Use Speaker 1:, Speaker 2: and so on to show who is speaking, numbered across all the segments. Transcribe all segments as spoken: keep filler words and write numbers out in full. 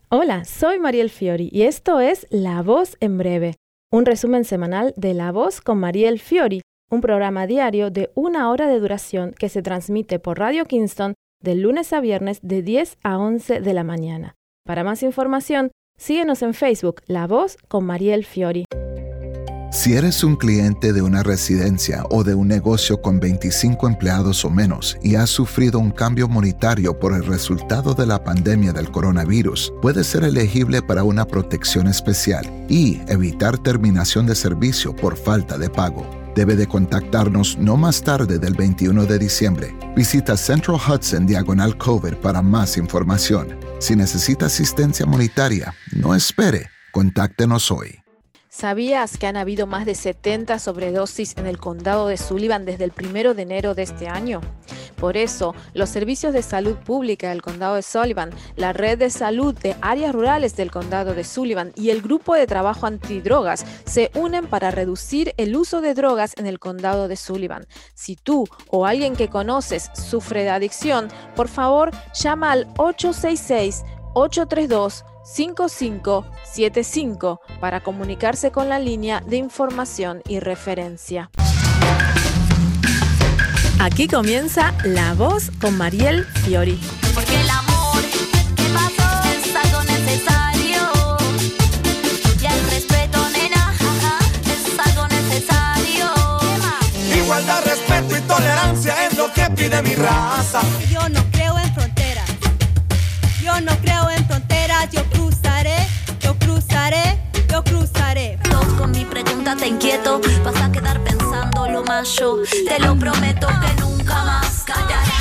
Speaker 1: Hola, soy Mariel Fiori y esto es La Voz en Breve, un resumen semanal de La Voz con Mariel Fiori, un programa diario de una hora de duración que se transmite por Radio Kingston de lunes a viernes de diez a once de la mañana. Para más información, síguenos en Facebook, La Voz con Mariel Fiori.
Speaker 2: Si eres un cliente de una residencia o de un negocio con veinticinco empleados o menos y has sufrido un cambio monetario por el resultado de la pandemia del coronavirus, puedes ser elegible para una protección especial y evitar terminación de servicio por falta de pago. Debe de contactarnos no más tarde del veintiuno de diciembre. Visita Central Hudson Diagonal Cover para más información. Si necesita asistencia monetaria, no espere. Contáctenos hoy.
Speaker 3: ¿Sabías que han habido más de setenta sobredosis en el condado de Sullivan desde el primero de enero de este año? Por eso, los servicios de salud pública del condado de Sullivan, la red de salud de áreas rurales del condado de Sullivan y el grupo de trabajo antidrogas se unen para reducir el uso de drogas en el condado de Sullivan. Si tú o alguien que conoces sufre de adicción, por favor, llama al ocho seis seis, ocho tres dos, cinco cinco siete cinco para comunicarse con la línea de información y referencia.
Speaker 1: Aquí comienza La Voz con Mariel Fiori.
Speaker 4: Porque el amor que pasó es algo necesario. Y el respeto, nena, es algo necesario.
Speaker 5: Igualdad, respeto y tolerancia es lo que pide mi raza.
Speaker 6: Yo no creo en fronteras. Yo no creo en fronteras. Yo cruzaré, yo cruzaré, yo cruzaré.
Speaker 4: Con mi pregunta te inquieto, vas a quedar pensando lo más yo. Te lo prometo que nunca más callaré.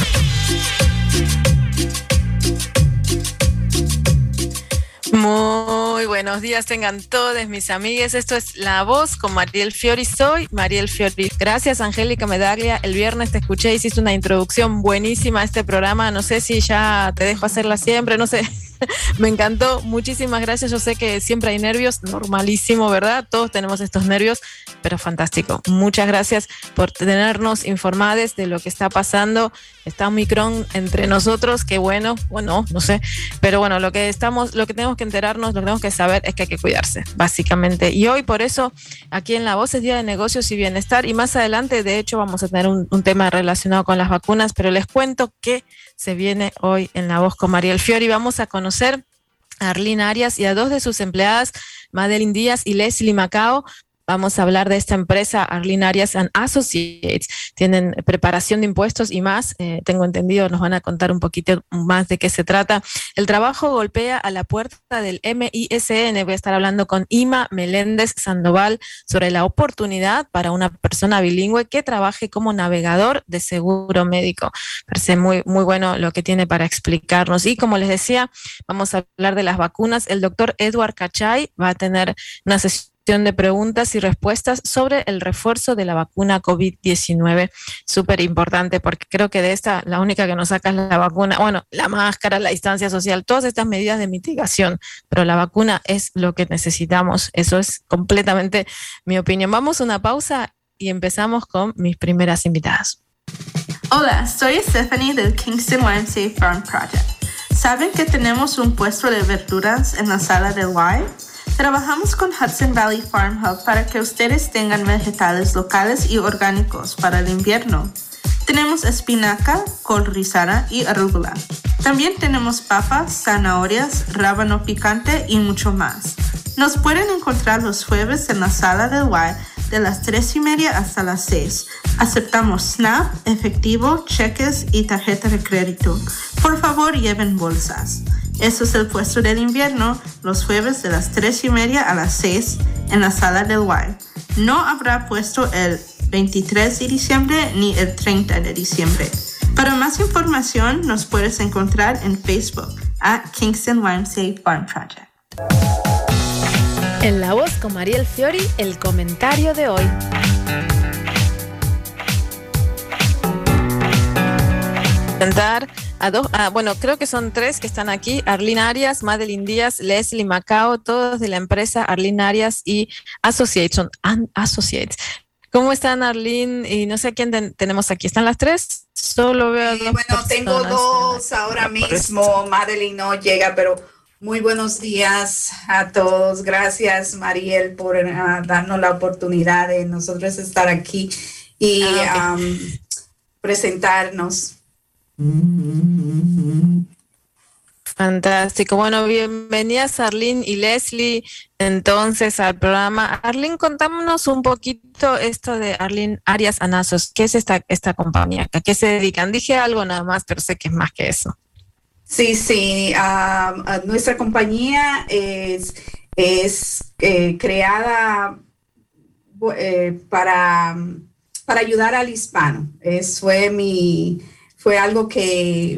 Speaker 3: Muy buenos días tengan todos mis amigues. Esto es La Voz con Mariel Fiori. Soy Mariel Fiori. Gracias, Angélica Medaglia. El viernes te escuché, hiciste una introducción buenísima a este programa. No sé si ya te dejo hacerla siempre, no sé. Me encantó, muchísimas gracias. Yo sé que siempre hay nervios, normalísimo, ¿verdad? Todos tenemos estos nervios, pero fantástico. Muchas gracias por tenernos informados de lo que está pasando. Está Omicron entre nosotros, qué bueno, bueno, no sé, pero bueno, lo que estamos, lo que tenemos que enterarnos, lo que tenemos que saber es que hay que cuidarse, básicamente. Y hoy, por eso, aquí en La Voz es Día de Negocios y Bienestar, y más adelante, de hecho, vamos a tener un, un tema relacionado con las vacunas, pero les cuento que se viene hoy en La Voz con Mariel Fiori. Vamos a conocer a Arlene Arias y a dos de sus empleadas, Madeline Díaz y Leslie Macao. Vamos a hablar de esta empresa, Arlene Arias and Associates. Tienen preparación de impuestos y más. Eh, tengo entendido, nos van a contar un poquito más de qué se trata. El trabajo golpea a la puerta del M I S N. Voy a estar hablando con Ima Meléndez Sandoval sobre la oportunidad para una persona bilingüe que trabaje como navegador de seguro médico. Parece muy, muy bueno lo que tiene para explicarnos. Y como les decía, vamos a hablar de las vacunas. El doctor Edward Cachay va a tener una sesión de preguntas y respuestas sobre el refuerzo de la vacuna COVID diecinueve. Súper importante, porque creo que de esta la única que nos saca es la vacuna, bueno, la máscara, la distancia social, todas estas medidas de mitigación, pero la vacuna es lo que necesitamos. Eso es completamente mi opinión. Vamos a una pausa y empezamos con mis primeras invitadas.
Speaker 7: Hola, soy Stephanie del Kingston Y M C A Farm Project. ¿Saben que tenemos un puesto de verduras en la sala del Y? Trabajamos con Hudson Valley Farm Hub para que ustedes tengan vegetales locales y orgánicos para el invierno. Tenemos espinaca, col rizada y arugula. También tenemos papas, zanahorias, rábano picante y mucho más. Nos pueden encontrar los jueves en la sala del Y de las tres y media hasta las seis. Aceptamos SNAP, efectivo, cheques y tarjeta de crédito. Por favor, lleven bolsas. Eso es el puesto del invierno, los jueves de las tres y media a las seis en la sala del Y. No habrá puesto el veintitrés de diciembre ni el treinta de diciembre. Para más información, nos puedes encontrar en Facebook a Kingston Y M C A Farm Project.
Speaker 1: En La Voz con Mariel Fiori, el comentario de hoy.
Speaker 3: Presentar a dos, ah, bueno, creo que son tres que están aquí: Arlene Arias, Madeline Díaz, Leslie Macao, todos de la empresa Arlene Arias y Associates. Son Associates. ¿Cómo están, Arlene? Y no sé a quién ten, tenemos aquí. ¿Están las tres? Solo veo a dos
Speaker 8: Bueno,
Speaker 3: personas.
Speaker 8: tengo dos ahora mismo. Madeline no llega, pero Muy buenos días a todos. Gracias, Mariel, por uh, darnos la oportunidad de nosotros estar aquí y ah, okay. um, presentarnos.
Speaker 3: Fantástico. Bueno, bienvenidas Arlene y Leslie entonces al programa. Arlene, contámonos un poquito esto de Arlene Arias Anazos. ¿Qué es esta, esta compañía? ¿A qué se dedican? Dije algo nada más, pero sé que es más que eso.
Speaker 8: Sí, sí. Uh, uh, nuestra compañía es, es eh, creada eh, para, para ayudar al hispano. Es, fue, mi, fue algo que...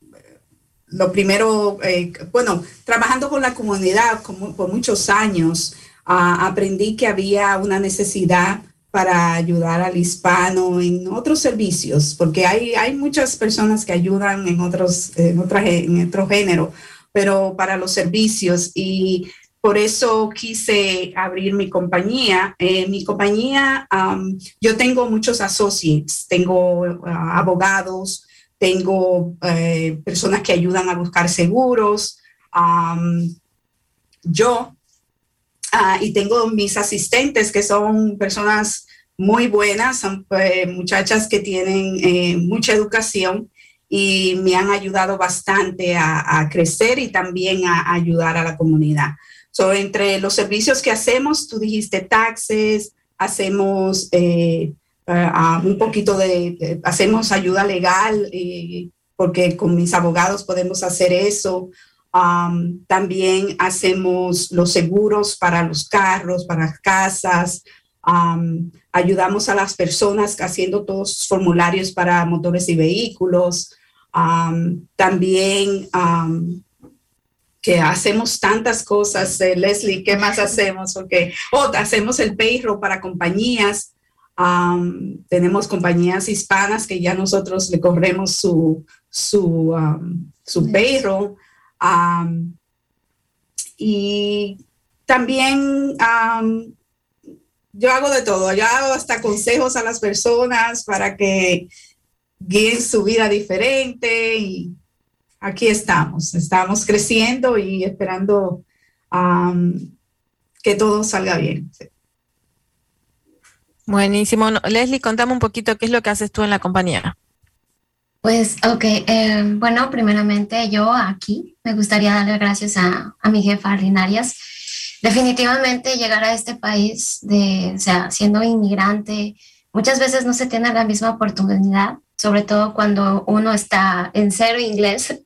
Speaker 8: Lo primero, eh, bueno, trabajando con la comunidad como, por muchos años, uh, aprendí que había una necesidad para ayudar al hispano en otros servicios, porque hay, hay muchas personas que ayudan en otros, en, otra, en otro género, pero para los servicios, y por eso quise abrir mi compañía. Eh, mi compañía, um, yo tengo muchos associates, tengo uh, abogados, tengo eh, personas que ayudan a buscar seguros, um, yo, uh, y tengo mis asistentes que son personas muy buenas, son eh, muchachas que tienen eh, mucha educación y me han ayudado bastante a, a crecer y también a, a ayudar a la comunidad. So, entre los servicios que hacemos, tú dijiste taxes, hacemos... Eh, Uh, uh, un poquito de, de, hacemos ayuda legal, eh, porque con mis abogados podemos hacer eso. Um, también hacemos los seguros para los carros, para las casas. Um, ayudamos a las personas haciendo todos los formularios para motores y vehículos. Um, también um, que hacemos tantas cosas. eh, Leslie, ¿qué más hacemos? Porque oh, hacemos el payroll para compañías. Um, tenemos compañías hispanas que ya nosotros le corremos su, su, um, su payroll. Um, y también um, yo hago de todo. Yo hago hasta consejos a las personas para que guíen su vida diferente. Y aquí estamos. Estamos creciendo y esperando um, que todo salga bien. Sí.
Speaker 3: Buenísimo. No, Leslie, contame un poquito qué es lo que haces tú en la compañía.
Speaker 9: Pues, ok, eh, bueno, primeramente yo aquí me gustaría darle gracias a, a mi jefa Arlene Arias. Definitivamente llegar a este país, de, o sea, siendo inmigrante, muchas veces no se tiene la misma oportunidad, sobre todo cuando uno está en cero inglés.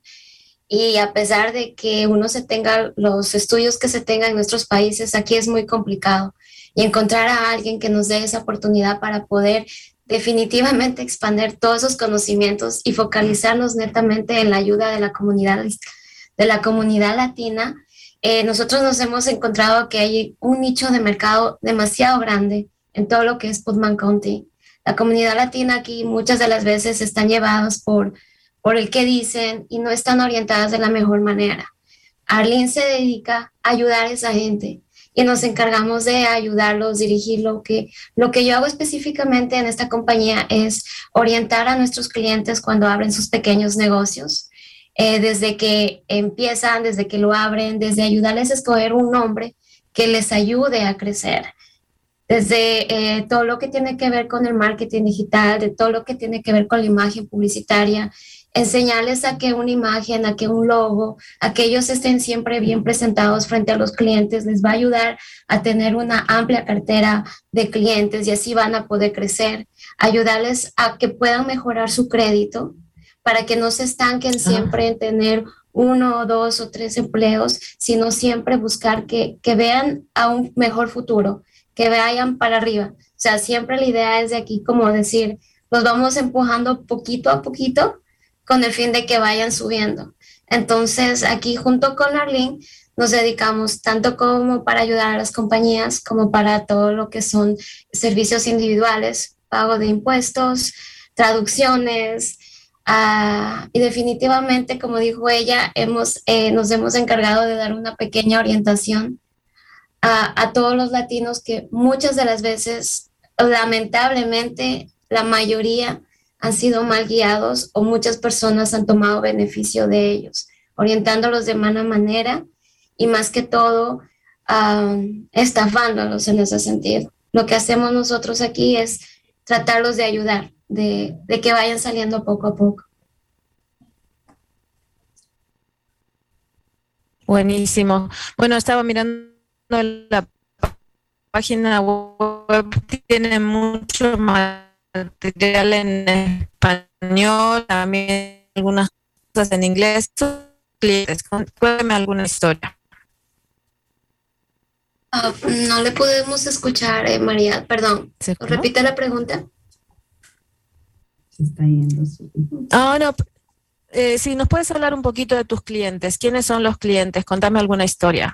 Speaker 9: Y a pesar de que uno se tenga los estudios que se tengan en nuestros países, aquí es muy complicado. Y encontrar a alguien que nos dé esa oportunidad para poder definitivamente expandir todos esos conocimientos y focalizarnos netamente en la ayuda de la comunidad, de la comunidad latina. Eh, nosotros nos hemos encontrado que hay un nicho de mercado demasiado grande en todo lo que es Putnam County. La comunidad latina aquí muchas de las veces están llevadas por, por el que dicen y no están orientadas de la mejor manera. Arlene se dedica a ayudar a esa gente y nos encargamos de ayudarlos, dirigir lo que, lo que yo hago específicamente en esta compañía es orientar a nuestros clientes cuando abren sus pequeños negocios, eh, desde que empiezan, desde que lo abren, desde ayudarles a escoger un nombre que les ayude a crecer, desde eh, todo lo que tiene que ver con el marketing digital, de todo lo que tiene que ver con la imagen publicitaria, enseñarles a que una imagen, a que un logo, a que ellos estén siempre bien presentados frente a los clientes, les va a ayudar a tener una amplia cartera de clientes y así van a poder crecer, ayudarles a que puedan mejorar su crédito para que no se estanquen siempre en tener uno, dos o tres empleos, sino siempre buscar que, que vean a un mejor futuro, que vayan para arriba. O sea, siempre la idea es de aquí como decir, los vamos empujando poquito a poquito con el fin de que vayan subiendo. Entonces, aquí junto con Arlene nos dedicamos tanto como para ayudar a las compañías, como para todo lo que son servicios individuales, pago de impuestos, traducciones, uh, y definitivamente, como dijo ella, hemos, eh, nos hemos encargado de dar una pequeña orientación a, a todos los latinos que muchas de las veces, lamentablemente, la mayoría han sido mal guiados o muchas personas han tomado beneficio de ellos, orientándolos de mala manera y más que todo um, estafándolos en ese sentido. Lo que hacemos nosotros aquí es tratarlos de ayudar, de, de que vayan saliendo poco a poco.
Speaker 3: Buenísimo. Bueno, estaba mirando la página web, tiene mucho material en español, también algunas cosas en inglés. Clientes, cuéntame alguna historia.
Speaker 9: Uh, no le podemos escuchar, eh, María, perdón. Repite la pregunta.
Speaker 8: Se está yendo.
Speaker 3: Oh, no. Eh, si nos puedes hablar un poquito de tus clientes. ¿Quiénes son los clientes? Contame alguna historia.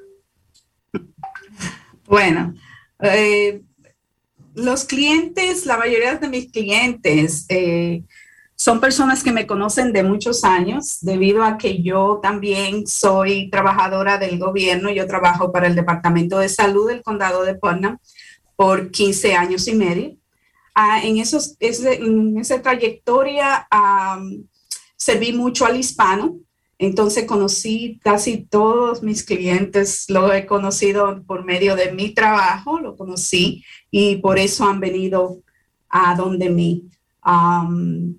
Speaker 8: Bueno, eh, los clientes, la mayoría de mis clientes eh, son personas que me conocen de muchos años, debido a que yo también soy trabajadora del gobierno. Yo trabajo para el Departamento de Salud del Condado de Putnam por quince años y medio. Uh, en, esos, ese, en esa trayectoria um, serví mucho al hispano, entonces conocí casi todos mis clientes, lo he conocido por medio de mi trabajo, lo conocí y por eso han venido a donde mí. Um,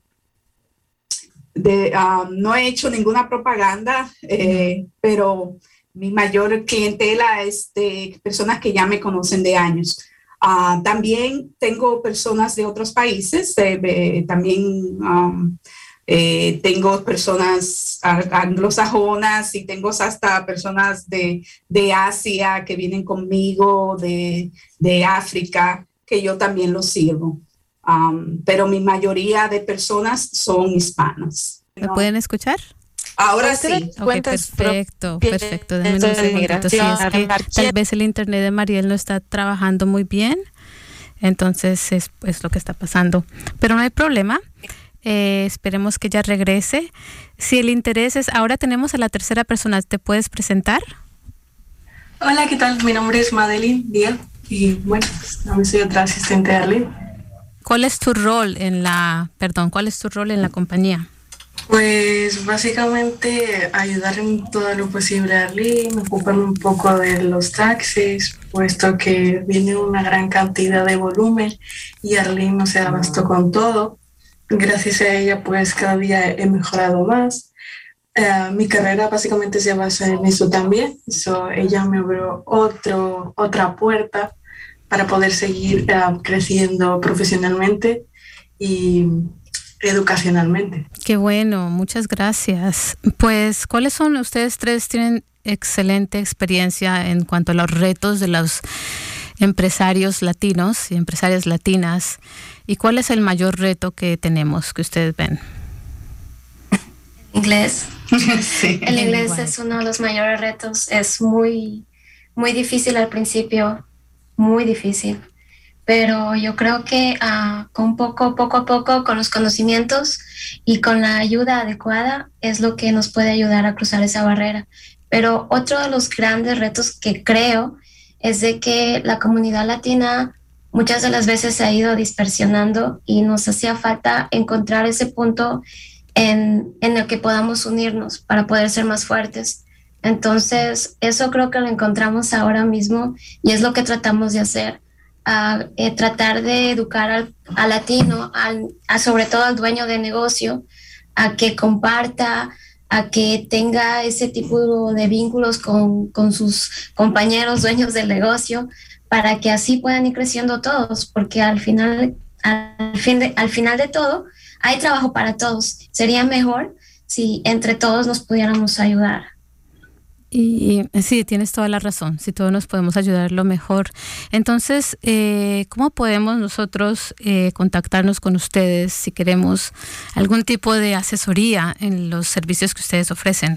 Speaker 8: de, um, no he hecho ninguna propaganda, eh, pero mi mayor clientela es de personas que ya me conocen de años. Uh, también tengo personas de otros países, eh, eh, también um, eh, tengo personas anglosajonas y tengo hasta personas de, de Asia que vienen conmigo, de, de África, que yo también los sirvo. Um, pero mi mayoría de personas son hispanas.
Speaker 10: ¿Me ¿no? pueden escuchar?
Speaker 8: Ahora sí.
Speaker 10: Okay, perfecto, perfecto. Denme un segundito. Sí, es que tal vez el internet de Mariel no está trabajando muy bien, entonces es, es lo que está pasando. Pero no hay problema. Eh, esperemos que ella regrese. Si el interés es, ahora tenemos a la tercera persona. ¿Te puedes presentar?
Speaker 11: Hola, ¿qué tal? Mi nombre es Madeline Díaz y bueno, también soy otra asistente de Arlene.
Speaker 10: ¿Cuál es tu rol en la, perdón, cuál es tu rol en la compañía?
Speaker 11: Pues básicamente ayudar en todo lo posible a Arlene, ocuparme un poco de los taxis, puesto que viene una gran cantidad de volumen y Arlene no se abastó con todo. Gracias a ella, pues cada día he mejorado más. Uh, mi carrera básicamente se basa en eso también. So, ella me abrió otro, otra puerta para poder seguir uh, creciendo profesionalmente y educacionalmente.
Speaker 10: Qué bueno, muchas gracias. Pues, ¿cuáles son? Ustedes tres tienen excelente experiencia en cuanto a los retos de los empresarios latinos y empresarias latinas. ¿Y cuál es el mayor reto que tenemos, que ustedes ven?
Speaker 9: Inglés.
Speaker 8: Sí.
Speaker 9: El inglés es uno de los mayores retos. Es muy, muy difícil al principio, muy difícil. Pero yo creo que uh, con poco, poco a poco, con los conocimientos y con la ayuda adecuada, es lo que nos puede ayudar a cruzar esa barrera. Pero otro de los grandes retos que creo es de que la comunidad latina muchas de las veces se ha ido dispersionando y nos hacía falta encontrar ese punto en, en el que podamos unirnos para poder ser más fuertes. Entonces, eso creo que lo encontramos ahora mismo y es lo que tratamos de hacer. A, eh, tratar de educar al, al latino, al, a, sobre todo al dueño de negocio, a que comparta, a que tenga ese tipo de vínculos con, con sus compañeros dueños del negocio, para que así puedan ir creciendo todos, porque al final, al, fin de, al final de todo hay trabajo para todos. Sería mejor si entre todos nos pudiéramos ayudar.
Speaker 10: Y sí, tienes toda la razón, si todos nos podemos ayudar lo mejor. Entonces, eh, ¿cómo podemos nosotros eh, contactarnos con ustedes si queremos algún tipo de asesoría en los servicios que ustedes ofrecen?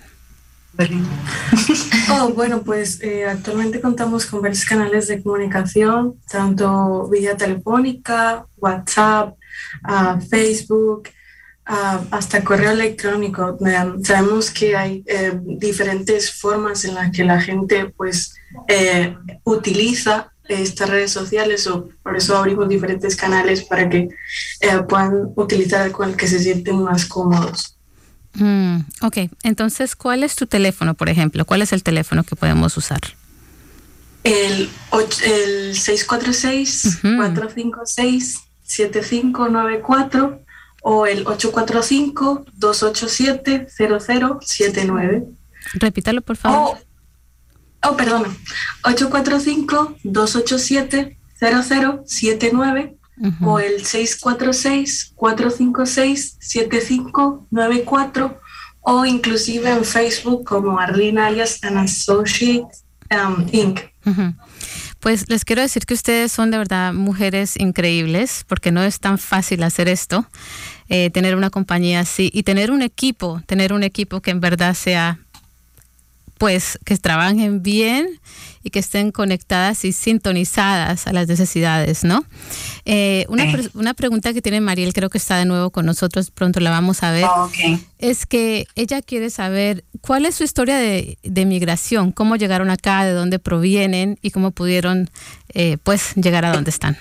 Speaker 11: Oh, bueno, pues eh, actualmente contamos con varios canales de comunicación, tanto vía telefónica, WhatsApp, uh, Facebook, Uh, hasta correo electrónico. Um, sabemos que hay eh, diferentes formas en las que la gente pues eh, utiliza estas redes sociales, o por eso abrimos diferentes canales para que eh, puedan utilizar con el que se sienten más cómodos.
Speaker 10: Mm, ok, entonces, ¿cuál es tu teléfono, por ejemplo? ¿Cuál es el teléfono que podemos usar?
Speaker 11: El, el seis cuatro seis, cuatro cinco seis, siete cinco nueve cuatro o el ocho cuatro cinco, dos ocho siete, cero cero siete nueve.
Speaker 10: Repítalo, por favor.
Speaker 11: Oh, oh perdón. ocho cuatro cinco, dos ocho siete, cero cero siete nueve uh-huh. o el seis cuatro seis, cuatro cinco seis, siete cinco nueve cuatro o inclusive en Facebook como Arlene Arias and Associates um, incorporated.
Speaker 10: Uh-huh. Pues les quiero decir que ustedes son de verdad mujeres increíbles, porque no es tan fácil hacer esto, eh, tener una compañía así y tener un equipo, tener un equipo que en verdad sea, pues, que trabajen bien y que estén conectadas y sintonizadas a las necesidades, ¿no? Eh, una,
Speaker 8: okay.
Speaker 10: una pregunta que tiene Mariel, creo que está de nuevo con nosotros, pronto la vamos a ver,
Speaker 8: oh, okay.
Speaker 10: es que ella quiere saber cuál es su historia de, de migración, cómo llegaron acá, de dónde provienen y cómo pudieron, eh, pues, llegar a donde están.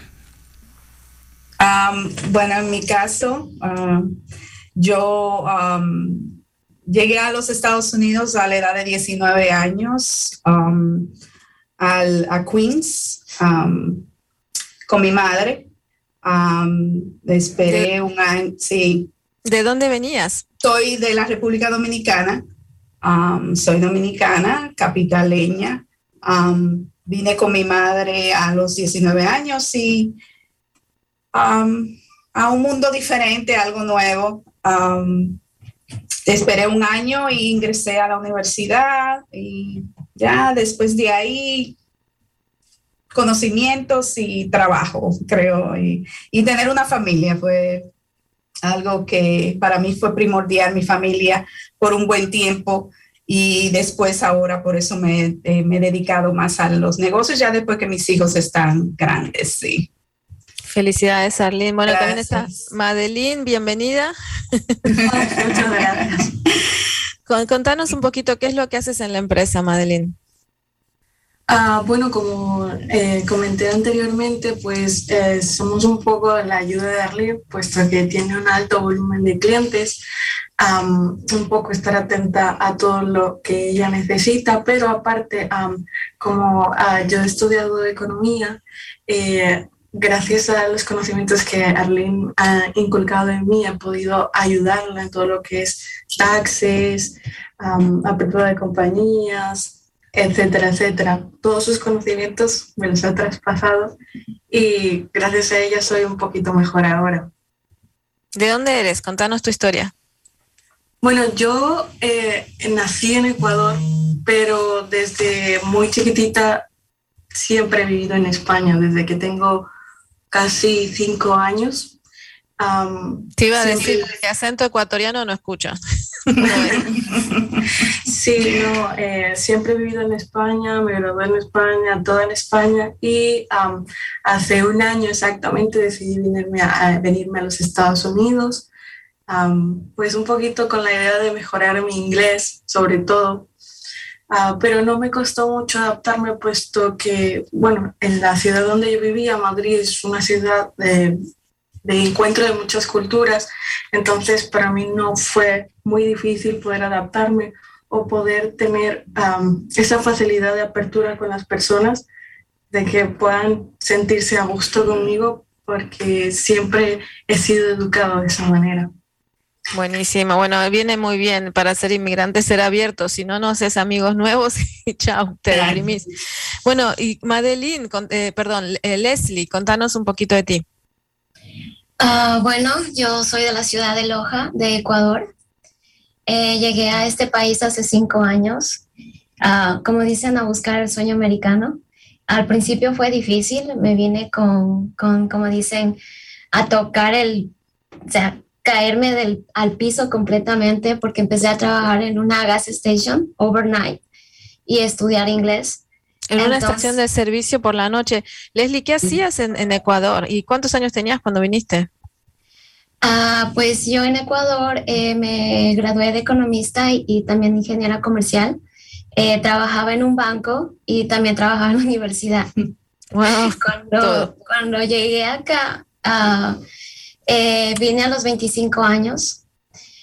Speaker 8: Um, bueno, en mi caso, um, yo... Um, Llegué a los Estados Unidos a la edad de diecinueve años, um, al, a Queens, um, con mi madre. Um, esperé
Speaker 3: ¿De,
Speaker 8: un año, sí.
Speaker 3: ¿De dónde venías?
Speaker 8: Soy de la República Dominicana. Um, soy dominicana, capitaleña. Um, vine con mi madre a los diecinueve años y um, a un mundo diferente, algo nuevo. Um, Esperé un año e ingresé a la universidad y ya después de ahí conocimientos y trabajo, creo, y, y tener una familia fue algo que para mí fue primordial, mi familia por un buen tiempo y después ahora por eso me, eh, me he dedicado más a los negocios ya después que mis hijos están grandes, sí.
Speaker 3: Felicidades, Arlene. Bueno,
Speaker 8: gracias.
Speaker 3: También está Madeline, bienvenida.
Speaker 11: Muchas gracias.
Speaker 3: Contanos un poquito qué es lo que haces en la empresa, Madeline.
Speaker 11: Ah, bueno, como eh, comenté anteriormente, pues eh, somos un poco la ayuda de Arlene, puesto que tiene un alto volumen de clientes, um, un poco estar atenta a todo lo que ella necesita, pero aparte, um, como uh, yo he estudiado economía, eh, gracias a los conocimientos que Arlene ha inculcado en mí, he podido ayudarla en todo lo que es taxes, um, apertura de compañías, etcétera, etcétera. Todos sus conocimientos me los ha traspasado y gracias a ella soy un poquito mejor ahora.
Speaker 3: ¿De dónde eres? Contanos tu historia.
Speaker 11: Bueno, yo eh, nací en Ecuador, pero desde muy chiquitita siempre he vivido en España, desde que tengo casi cinco años. Um,
Speaker 3: Te iba a decir que acento ecuatoriano no escucho.
Speaker 11: Sí, no, eh, siempre he vivido en España, me gradué en España, todo en España y um, hace un año exactamente decidí venirme a, a, venirme a los Estados Unidos, um, pues un poquito con la idea de mejorar mi inglés, sobre todo. Uh, pero no me costó mucho adaptarme, puesto que, bueno, en la ciudad donde yo vivía, Madrid, es una ciudad de, de encuentro de muchas culturas, entonces para mí no fue muy difícil poder adaptarme o poder tener um, esa facilidad de apertura con las personas, de que puedan sentirse a gusto conmigo, porque siempre he sido educado de esa manera.
Speaker 3: Buenísimo, bueno, viene muy bien para ser inmigrante, ser abierto, si no, no haces amigos nuevos y chao, te deprimís. Bueno, y Madeline, con, eh, perdón, eh, Leslie, contanos un poquito de ti.
Speaker 9: Uh, bueno, yo soy de la ciudad de Loja, de Ecuador. Eh, llegué a este país hace cinco años, uh, como dicen, a buscar el sueño americano. Al principio fue difícil, me vine con, con como dicen, a tocar el, o sea, caerme del, al piso completamente, porque empecé a trabajar en una gas station overnight y estudiar inglés.
Speaker 3: En Entonces, una estación de servicio por la noche. Leslie, ¿qué hacías en, en Ecuador? ¿Y cuántos años tenías cuando viniste?
Speaker 9: Uh, pues yo en Ecuador eh, me gradué de economista y, y también ingeniera comercial. Eh, trabajaba en un banco y también trabajaba en la universidad.
Speaker 3: Wow,
Speaker 9: cuando, cuando llegué acá, uh, Eh, vine a los veinticinco años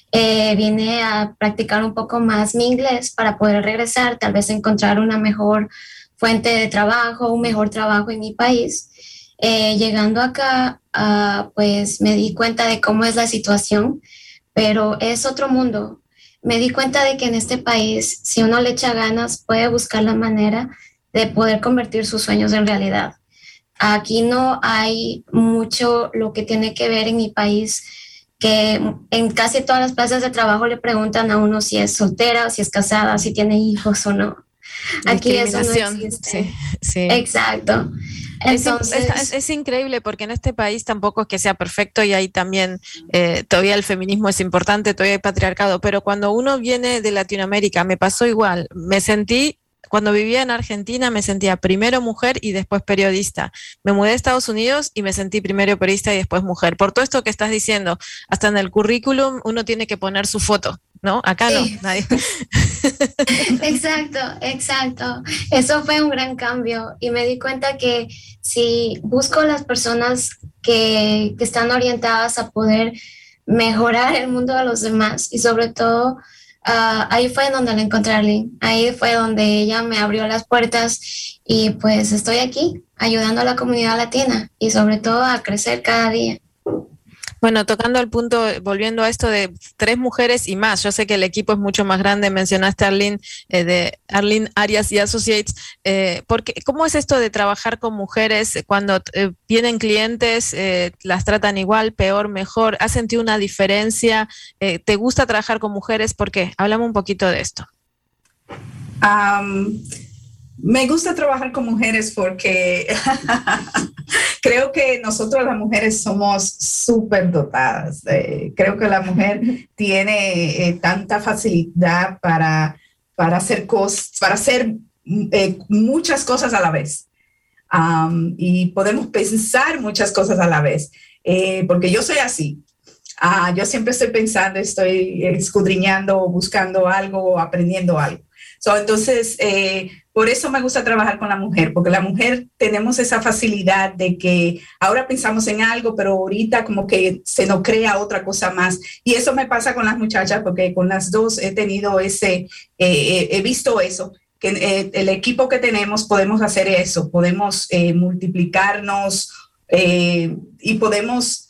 Speaker 9: Eh, vine a practicar un poco más mi inglés para poder regresar, tal vez encontrar una mejor fuente de trabajo, un mejor trabajo en mi país. Eh, llegando acá, uh, pues me di cuenta de cómo es la situación, pero es otro mundo. Me di cuenta de que en este país, si uno le echa ganas, puede buscar la manera de poder convertir sus sueños en realidad. Aquí no hay mucho lo que tiene que ver en mi país, que en casi todas las plazas de trabajo le preguntan a uno si es soltera o si es casada, si tiene hijos o no. Aquí eso no existe.
Speaker 3: Sí, sí.
Speaker 9: Exacto. Entonces,
Speaker 3: es, es, es increíble porque en este país tampoco es que sea perfecto y ahí también eh, todavía el feminismo es importante, todavía hay patriarcado, pero cuando uno viene de Latinoamérica, me pasó igual, me sentí, cuando vivía en Argentina me sentía primero mujer y después periodista, me mudé a Estados Unidos y me sentí primero periodista y después mujer, por todo esto que estás diciendo, hasta en el currículum uno tiene que poner su foto, ¿no? Acá sí. No, nadie.
Speaker 9: Exacto, exacto. Eso fue un gran cambio y me di cuenta que si busco las personas que, que están orientadas a poder mejorar el mundo de los demás y sobre todo uh, ahí fue donde la encontré a Arlene, ahí fue donde ella me abrió las puertas y pues estoy aquí ayudando a la comunidad latina y sobre todo a crecer cada día.
Speaker 3: Bueno, tocando el punto, volviendo a esto de tres mujeres y más, yo sé que el equipo es mucho más grande, mencionaste a Arlene, eh, de Arlene Arias y Associates, eh, porque, ¿cómo es esto de trabajar con mujeres cuando eh, vienen clientes, eh, las tratan igual, peor, mejor? ¿Has sentido una diferencia? Eh, ¿Te gusta trabajar con mujeres? ¿Por qué? Háblame un poquito de esto.
Speaker 8: Um, me gusta trabajar con mujeres porque creo que nosotros las mujeres somos súper dotadas. Eh, creo que la mujer tiene eh, tanta facilidad para, para hacer cosas, para hacer eh, muchas cosas a la vez. Um, y podemos pensar muchas cosas a la vez. Eh, porque yo soy así. Uh, yo siempre estoy pensando, estoy escudriñando, buscando algo, aprendiendo algo. So, entonces, eh, por eso me gusta trabajar con la mujer, porque la mujer tenemos esa facilidad de que ahora pensamos en algo, pero ahorita como que se nos crea otra cosa más. Y eso me pasa con las muchachas, porque con las dos he tenido ese, eh, he visto eso, que eh, el equipo que tenemos podemos hacer eso, podemos eh, multiplicarnos eh, y podemos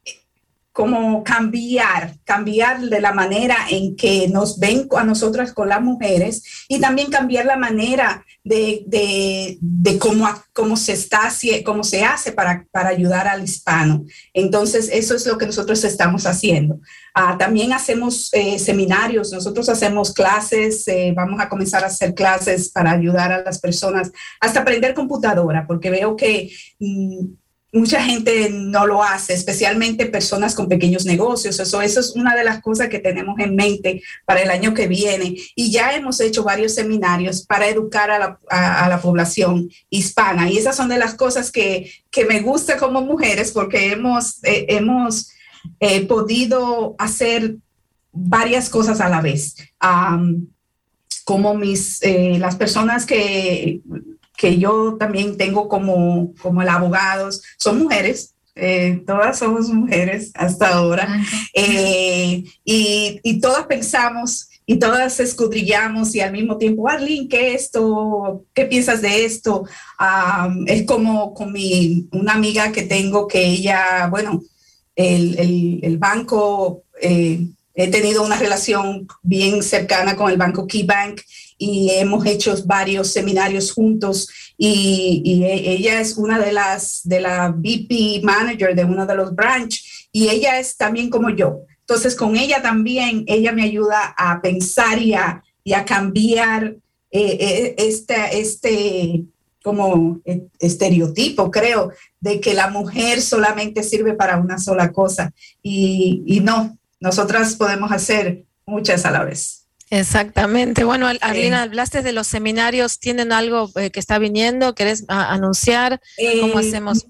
Speaker 8: como cambiar, cambiar de la manera en que nos ven a nosotras con las mujeres y también cambiar la manera de, de, de cómo, cómo, se está, cómo se hace para, para ayudar al hispano. Entonces, eso es lo que nosotros estamos haciendo. Uh, también hacemos eh, seminarios, nosotros hacemos clases, eh, vamos a comenzar a hacer clases para ayudar a las personas hasta aprender computadora, porque veo que mm, mucha gente no lo hace, especialmente personas con pequeños negocios. Eso, eso es una de las cosas que tenemos en mente para el año que viene. Y ya hemos hecho varios seminarios para educar a la, a, a la población hispana. Y esas son de las cosas que, que me gusta como mujeres, porque hemos, eh, hemos eh, podido hacer varias cosas a la vez. Um, como mis, eh, las personas que... que yo también tengo como, como el abogados, son mujeres, eh, todas somos mujeres hasta ahora, eh, y, y todas pensamos y todas escudrillamos y al mismo tiempo, Arlene, ¿qué es esto? ¿Qué piensas de esto? Um, es como con mi, una amiga que tengo que ella, bueno, el, el, el banco, eh, he tenido una relación bien cercana con el banco KeyBank, y hemos hecho varios seminarios juntos y, y ella es una de las, de la V P manager de uno de los branch y ella es también como yo. Entonces con ella también, ella me ayuda a pensar y a, y a cambiar eh, este, este como estereotipo, creo, de que la mujer solamente sirve para una sola cosa y, y no, nosotras podemos hacer muchas a la vez.
Speaker 3: Exactamente. Bueno, Arlene, hablaste de los seminarios. ¿Tienen algo eh, que está viniendo? ¿Querés a, anunciar? ¿Cómo eh, hacemos?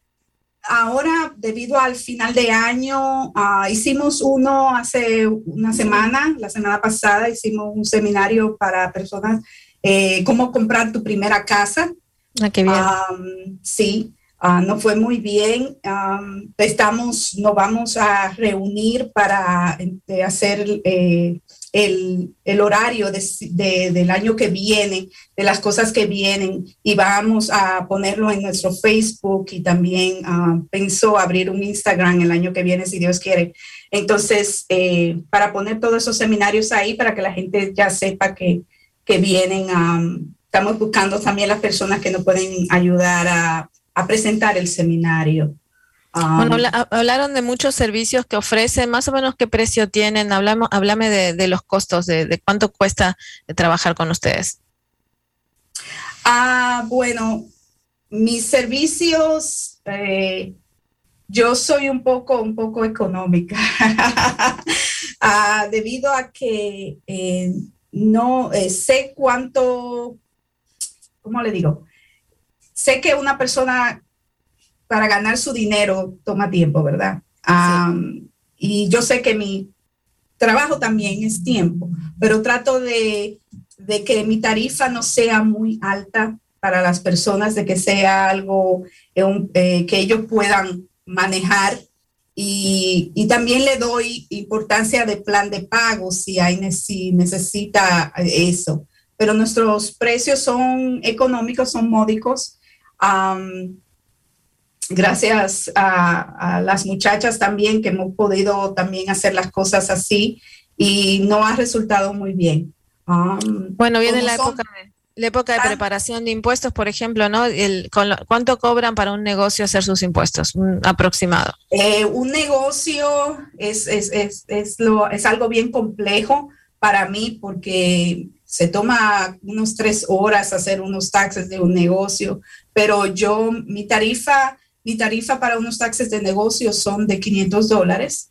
Speaker 8: Ahora, debido al final de año, uh, hicimos uno hace una semana, la semana pasada hicimos un seminario para personas, eh, cómo comprar tu primera casa.
Speaker 3: Ah, qué bien.
Speaker 8: Um, sí. Uh, nos fue muy bien. Um, estamos, nos vamos a reunir para de hacer eh, el, el horario de, de, del año que viene, de las cosas que vienen, y vamos a ponerlo en nuestro Facebook, y también uh, pensó abrir un Instagram el año que viene, si Dios quiere. Entonces, eh, para poner todos esos seminarios ahí, para que la gente ya sepa que, que vienen. Um, estamos buscando también las personas que nos pueden ayudar a a presentar el seminario.
Speaker 3: Um, bueno, habla, hablaron de muchos servicios que ofrecen, más o menos qué precio tienen. Hablamos, háblame de, de los costos, de, de cuánto cuesta trabajar con ustedes.
Speaker 8: Ah, bueno, mis servicios, eh, yo soy un poco, un poco económica, ah, debido a que eh, no eh, sé cuánto, ¿cómo le digo? Sé que una persona para ganar su dinero toma tiempo, ¿verdad? Um, sí. Y yo sé que mi trabajo también es tiempo, pero trato de, de que mi tarifa no sea muy alta para las personas, de que sea algo eh, un, eh, que ellos puedan manejar. Y, y también le doy importancia de plan de pago si, hay, si necesita eso. Pero nuestros precios son económicos, son módicos. Um, gracias a, a las muchachas también que hemos podido también hacer las cosas así, y no ha resultado muy bien. Um,
Speaker 3: bueno, viene la época, de, la época de ah, preparación de impuestos, por ejemplo, ¿no? El, con lo, ¿Cuánto cobran para un negocio hacer sus impuestos? Un aproximado.
Speaker 8: Eh, un negocio es, es, es, es, lo, es algo bien complejo para mí, porque se toma unos tres horas hacer unos taxes de un negocio, pero yo, mi tarifa, mi tarifa para unos taxes de negocio son de quinientos dólares.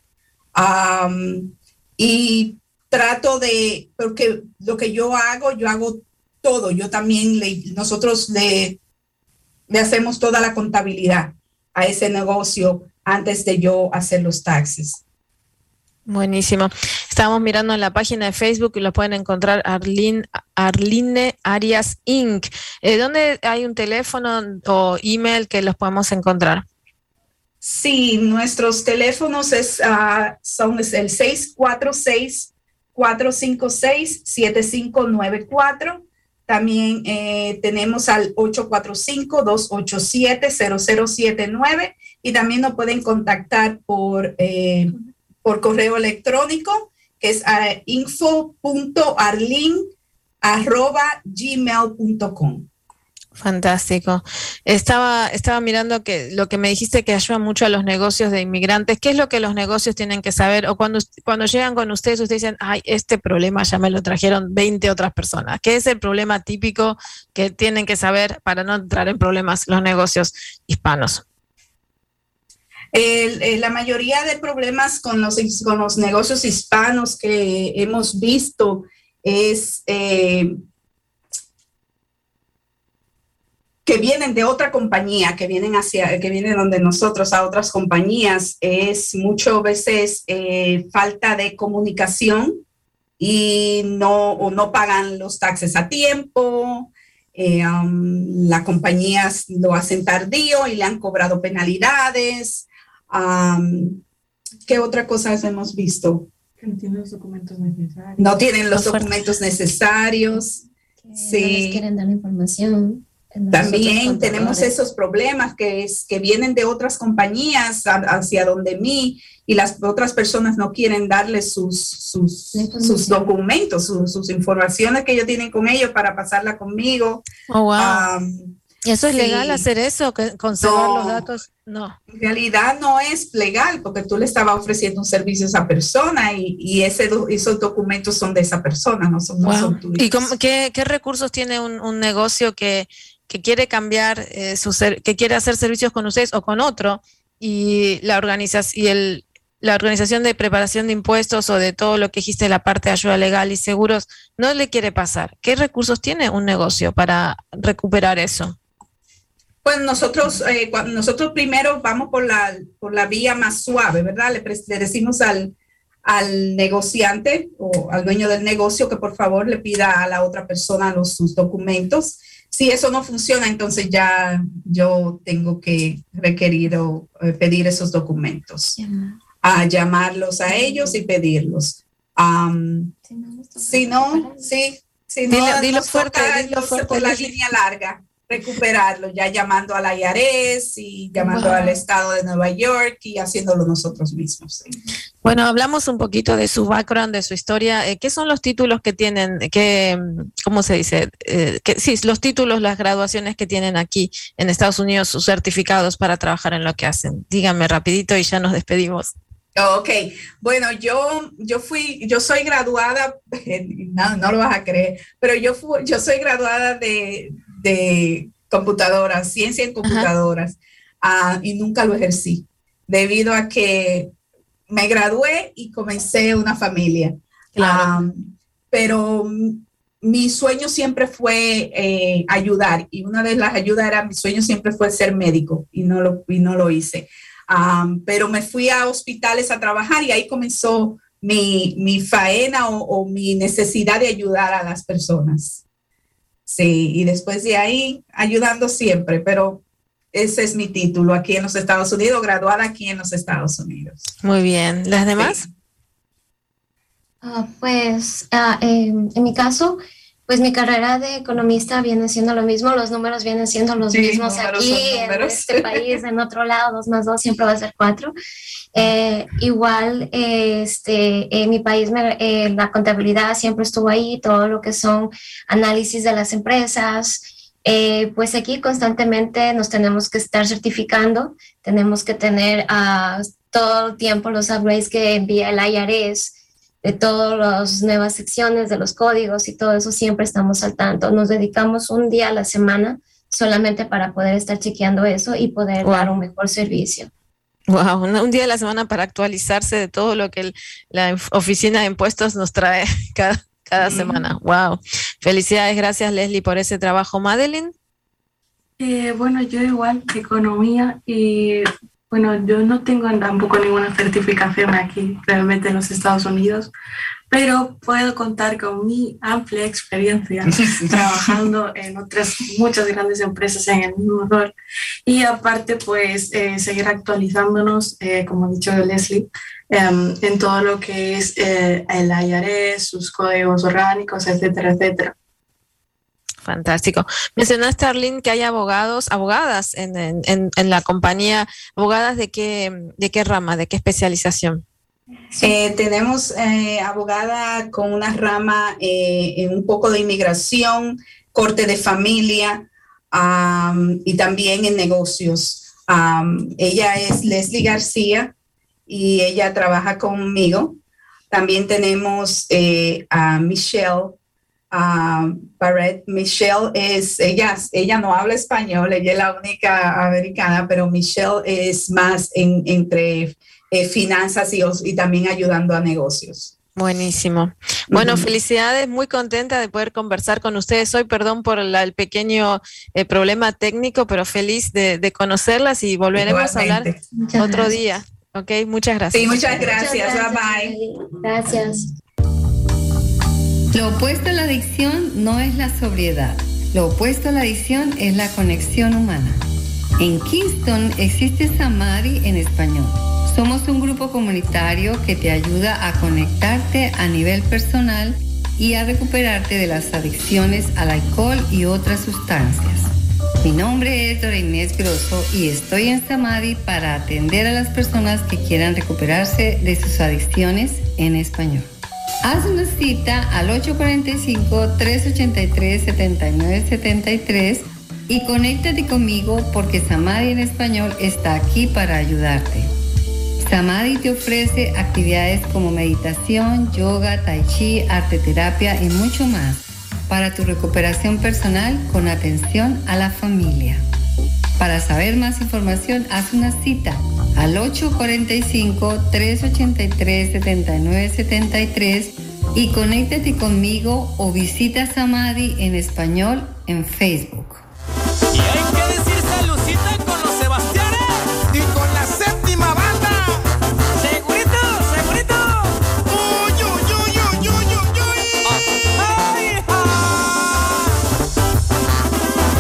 Speaker 8: Um, y trato de, porque lo que yo hago, yo hago todo. Yo también, le, nosotros le, le hacemos toda la contabilidad a ese negocio antes de yo hacer los taxes.
Speaker 3: Buenísimo. Estábamos mirando en la página de Facebook y lo pueden encontrar, Arlene, Arline Arias incorporated. Eh, ¿Dónde hay un teléfono o email que los podemos encontrar?
Speaker 8: Sí, nuestros teléfonos es, uh, son el seis cuatro seis, cuatro cinco seis, siete cinco nueve cuatro. También eh, tenemos al ocho cuatro cinco, dos ocho siete, cero cero siete nueve, y también nos pueden contactar por... Eh, por correo electrónico, que es uh, info punto arlin arroba gmail punto com.
Speaker 3: Fantástico. Estaba, estaba mirando que lo que me dijiste que ayuda mucho a los negocios de inmigrantes. ¿Qué es lo que los negocios tienen que saber? O cuando, cuando llegan con ustedes, ustedes dicen, ay, este problema ya me lo trajeron veinte otras personas. ¿Qué es el problema típico que tienen que saber para no entrar en problemas los negocios hispanos?
Speaker 8: El, el, la mayoría de problemas con los, con los negocios hispanos que hemos visto es eh, que vienen de otra compañía, que vienen hacia, que vienen donde nosotros, a otras compañías, es muchas veces eh, falta de comunicación, y no, o no pagan los taxes a tiempo. Eh, um, las compañías lo hacen tardío y le han cobrado penalidades. Um, ¿Qué otra cosa hemos visto?
Speaker 11: Que no tienen los documentos necesarios.
Speaker 8: No tienen los documentos necesarios.
Speaker 9: Que
Speaker 8: sí.
Speaker 9: No les quieren dar la información.
Speaker 8: También tenemos esos problemas que, es, que vienen de otras compañías a, hacia donde mí, y las otras personas no quieren darle sus, sus, sus documentos, sus, sus informaciones que ellos tienen con ellos para pasarla conmigo.
Speaker 3: Oh, wow. Um, ¿Y eso es sí. legal hacer eso, que conservar no, los datos? No.
Speaker 8: En realidad no es legal, porque tú le estabas ofreciendo un servicio a esa persona, y, y ese, esos documentos son de esa persona, no son,
Speaker 3: wow.
Speaker 8: no son tuyos.
Speaker 3: ¿Y cómo, qué, qué recursos tiene un, un negocio que, que quiere cambiar, eh, su ser, que quiere hacer servicios con ustedes o con otro, y la organización y el la organización de preparación de impuestos o de todo lo que dijiste, la parte de ayuda legal y seguros, no le quiere pasar? ¿Qué recursos tiene un negocio para recuperar eso?
Speaker 8: Pues nosotros, eh, nosotros primero vamos por la, por la vía más suave, ¿verdad? Le, le decimos al, al negociante o al dueño del negocio que por favor le pida a la otra persona los, sus documentos. si eso no funciona, entonces ya yo tengo que requerir o eh, pedir esos documentos, a llamarlos a ellos y pedirlos. Um, si no, sí, si no,
Speaker 3: dilo, dilo
Speaker 8: nos
Speaker 3: fuerte,
Speaker 8: toca,
Speaker 3: dilo fuerte,
Speaker 8: por la
Speaker 3: Leslie.
Speaker 8: línea larga, recuperarlo, ya llamando a la I R E S y llamando
Speaker 3: Wow.
Speaker 8: al estado de Nueva York y haciéndolo nosotros mismos. Sí.
Speaker 3: Bueno, hablamos un poquito de su background, de su historia. Eh, ¿Qué son los títulos que tienen? Que, ¿Cómo se dice? Eh, que, sí, los títulos, las graduaciones que tienen aquí en Estados Unidos, sus certificados para trabajar en lo que hacen. Díganme rapidito y ya nos despedimos.
Speaker 8: Ok, bueno, yo, yo fui, yo soy graduada, no, no lo vas a creer, pero yo, fui, yo soy graduada de, de computadoras, ciencia en computadoras, uh, y nunca lo ejercí, debido a que me gradué y comencé una familia. Claro. Um, pero mi sueño siempre fue eh, ayudar, y una de las ayudas era, mi sueño siempre fue ser médico, y no lo, y no lo hice. Um, pero me fui a hospitales a trabajar y ahí comenzó mi, mi faena o, o mi necesidad de ayudar a las personas. Sí, y después de ahí, ayudando siempre, pero ese es mi título aquí en los Estados Unidos, graduada aquí en los Estados Unidos.
Speaker 3: Muy bien. ¿Las demás?
Speaker 8: Sí.
Speaker 9: Uh, pues uh, en, en mi caso, pues mi carrera de economista viene siendo lo mismo, los números vienen siendo los
Speaker 8: Sí,
Speaker 9: mismos
Speaker 8: números
Speaker 9: aquí,
Speaker 8: son números.
Speaker 9: en este país, en otro lado, dos más dos siempre va a ser cuatro. Eh, igual, eh, este, en mi país me, eh, la contabilidad siempre estuvo ahí, todo lo que son análisis de las empresas. Eh, pues aquí constantemente nos tenemos que estar certificando, tenemos que tener uh, todo el tiempo los upgrades que envía el I R E S, de todas las nuevas secciones, de los códigos y todo eso, siempre estamos al tanto. Nos dedicamos un día a la semana solamente para poder estar chequeando eso y poder
Speaker 3: Wow.
Speaker 9: dar un mejor servicio.
Speaker 3: Wow, un, un día de la semana para actualizarse de todo lo que el, la oficina de impuestos nos trae cada, cada
Speaker 8: Sí.
Speaker 3: semana. Wow. Felicidades, gracias Leslie por ese trabajo. Madeline.
Speaker 11: Eh, bueno, yo igual, economía, y bueno, yo no tengo tampoco ninguna certificación aquí realmente en los Estados Unidos, pero puedo contar con mi amplia experiencia trabajando en otras muchas grandes empresas en el mismo rol, y aparte pues eh, seguir actualizándonos, eh, como ha dicho Leslie, um, en todo lo que es eh, el I R E S, sus códigos orgánicos, etcétera, etcétera.
Speaker 3: Fantástico. Mencionaste, Arlene, que hay abogados, abogadas en, en, en, en la compañía. ¿Abogadas de qué, de qué rama, de qué especialización?
Speaker 8: Eh, tenemos eh, abogada con una rama eh, en un poco de inmigración, corte de familia um, y también en negocios. Um, ella es Leslie García y ella trabaja conmigo. También tenemos eh, a Michelle Uh, Barrett. Michelle es, ella, ella no habla español, ella es la única americana, pero Michelle es más en, entre eh, finanzas y, y también ayudando a negocios.
Speaker 3: Buenísimo. Bueno,
Speaker 8: Uh-huh.
Speaker 3: felicidades, muy contenta de poder conversar con ustedes hoy. Perdón por la, el pequeño eh, problema técnico, pero feliz de, de conocerlas y volveremos
Speaker 8: Igualmente.
Speaker 3: a hablar
Speaker 9: Muchas
Speaker 3: otro
Speaker 9: gracias.
Speaker 3: día. Ok, muchas gracias.
Speaker 8: Sí, muchas gracias.
Speaker 9: Muchas
Speaker 8: Bye bye.
Speaker 9: Lili. Gracias.
Speaker 12: Lo opuesto a la adicción no es la sobriedad. Lo opuesto a la adicción es la conexión humana. En Kingston existe Samadhi en español. Somos un grupo comunitario que te ayuda a conectarte a nivel personal y a recuperarte de las adicciones al alcohol y otras sustancias. Mi nombre es Dora Inés Grosso y estoy en Samadhi para atender a las personas que quieran recuperarse de sus adicciones en español. Haz una cita al ocho cuatro cinco, tres ocho tres, siete nueve siete tres y conéctate conmigo porque Samadhi en español está aquí para ayudarte. Samadhi te ofrece actividades como meditación, yoga, tai chi, arte terapia y mucho más para tu recuperación personal con atención a la familia. Para saber más información, haz una cita al ocho cuatro cinco, tres ocho tres, siete nueve siete tres y conéctate conmigo o visita Samadhi en español en Facebook.
Speaker 5: Y hay que decir saludcita con los Sebastianes y con la séptima banda. Segurito, segurito. Uy, uy, uy, uy, uy, uy, uy. Ay, ay.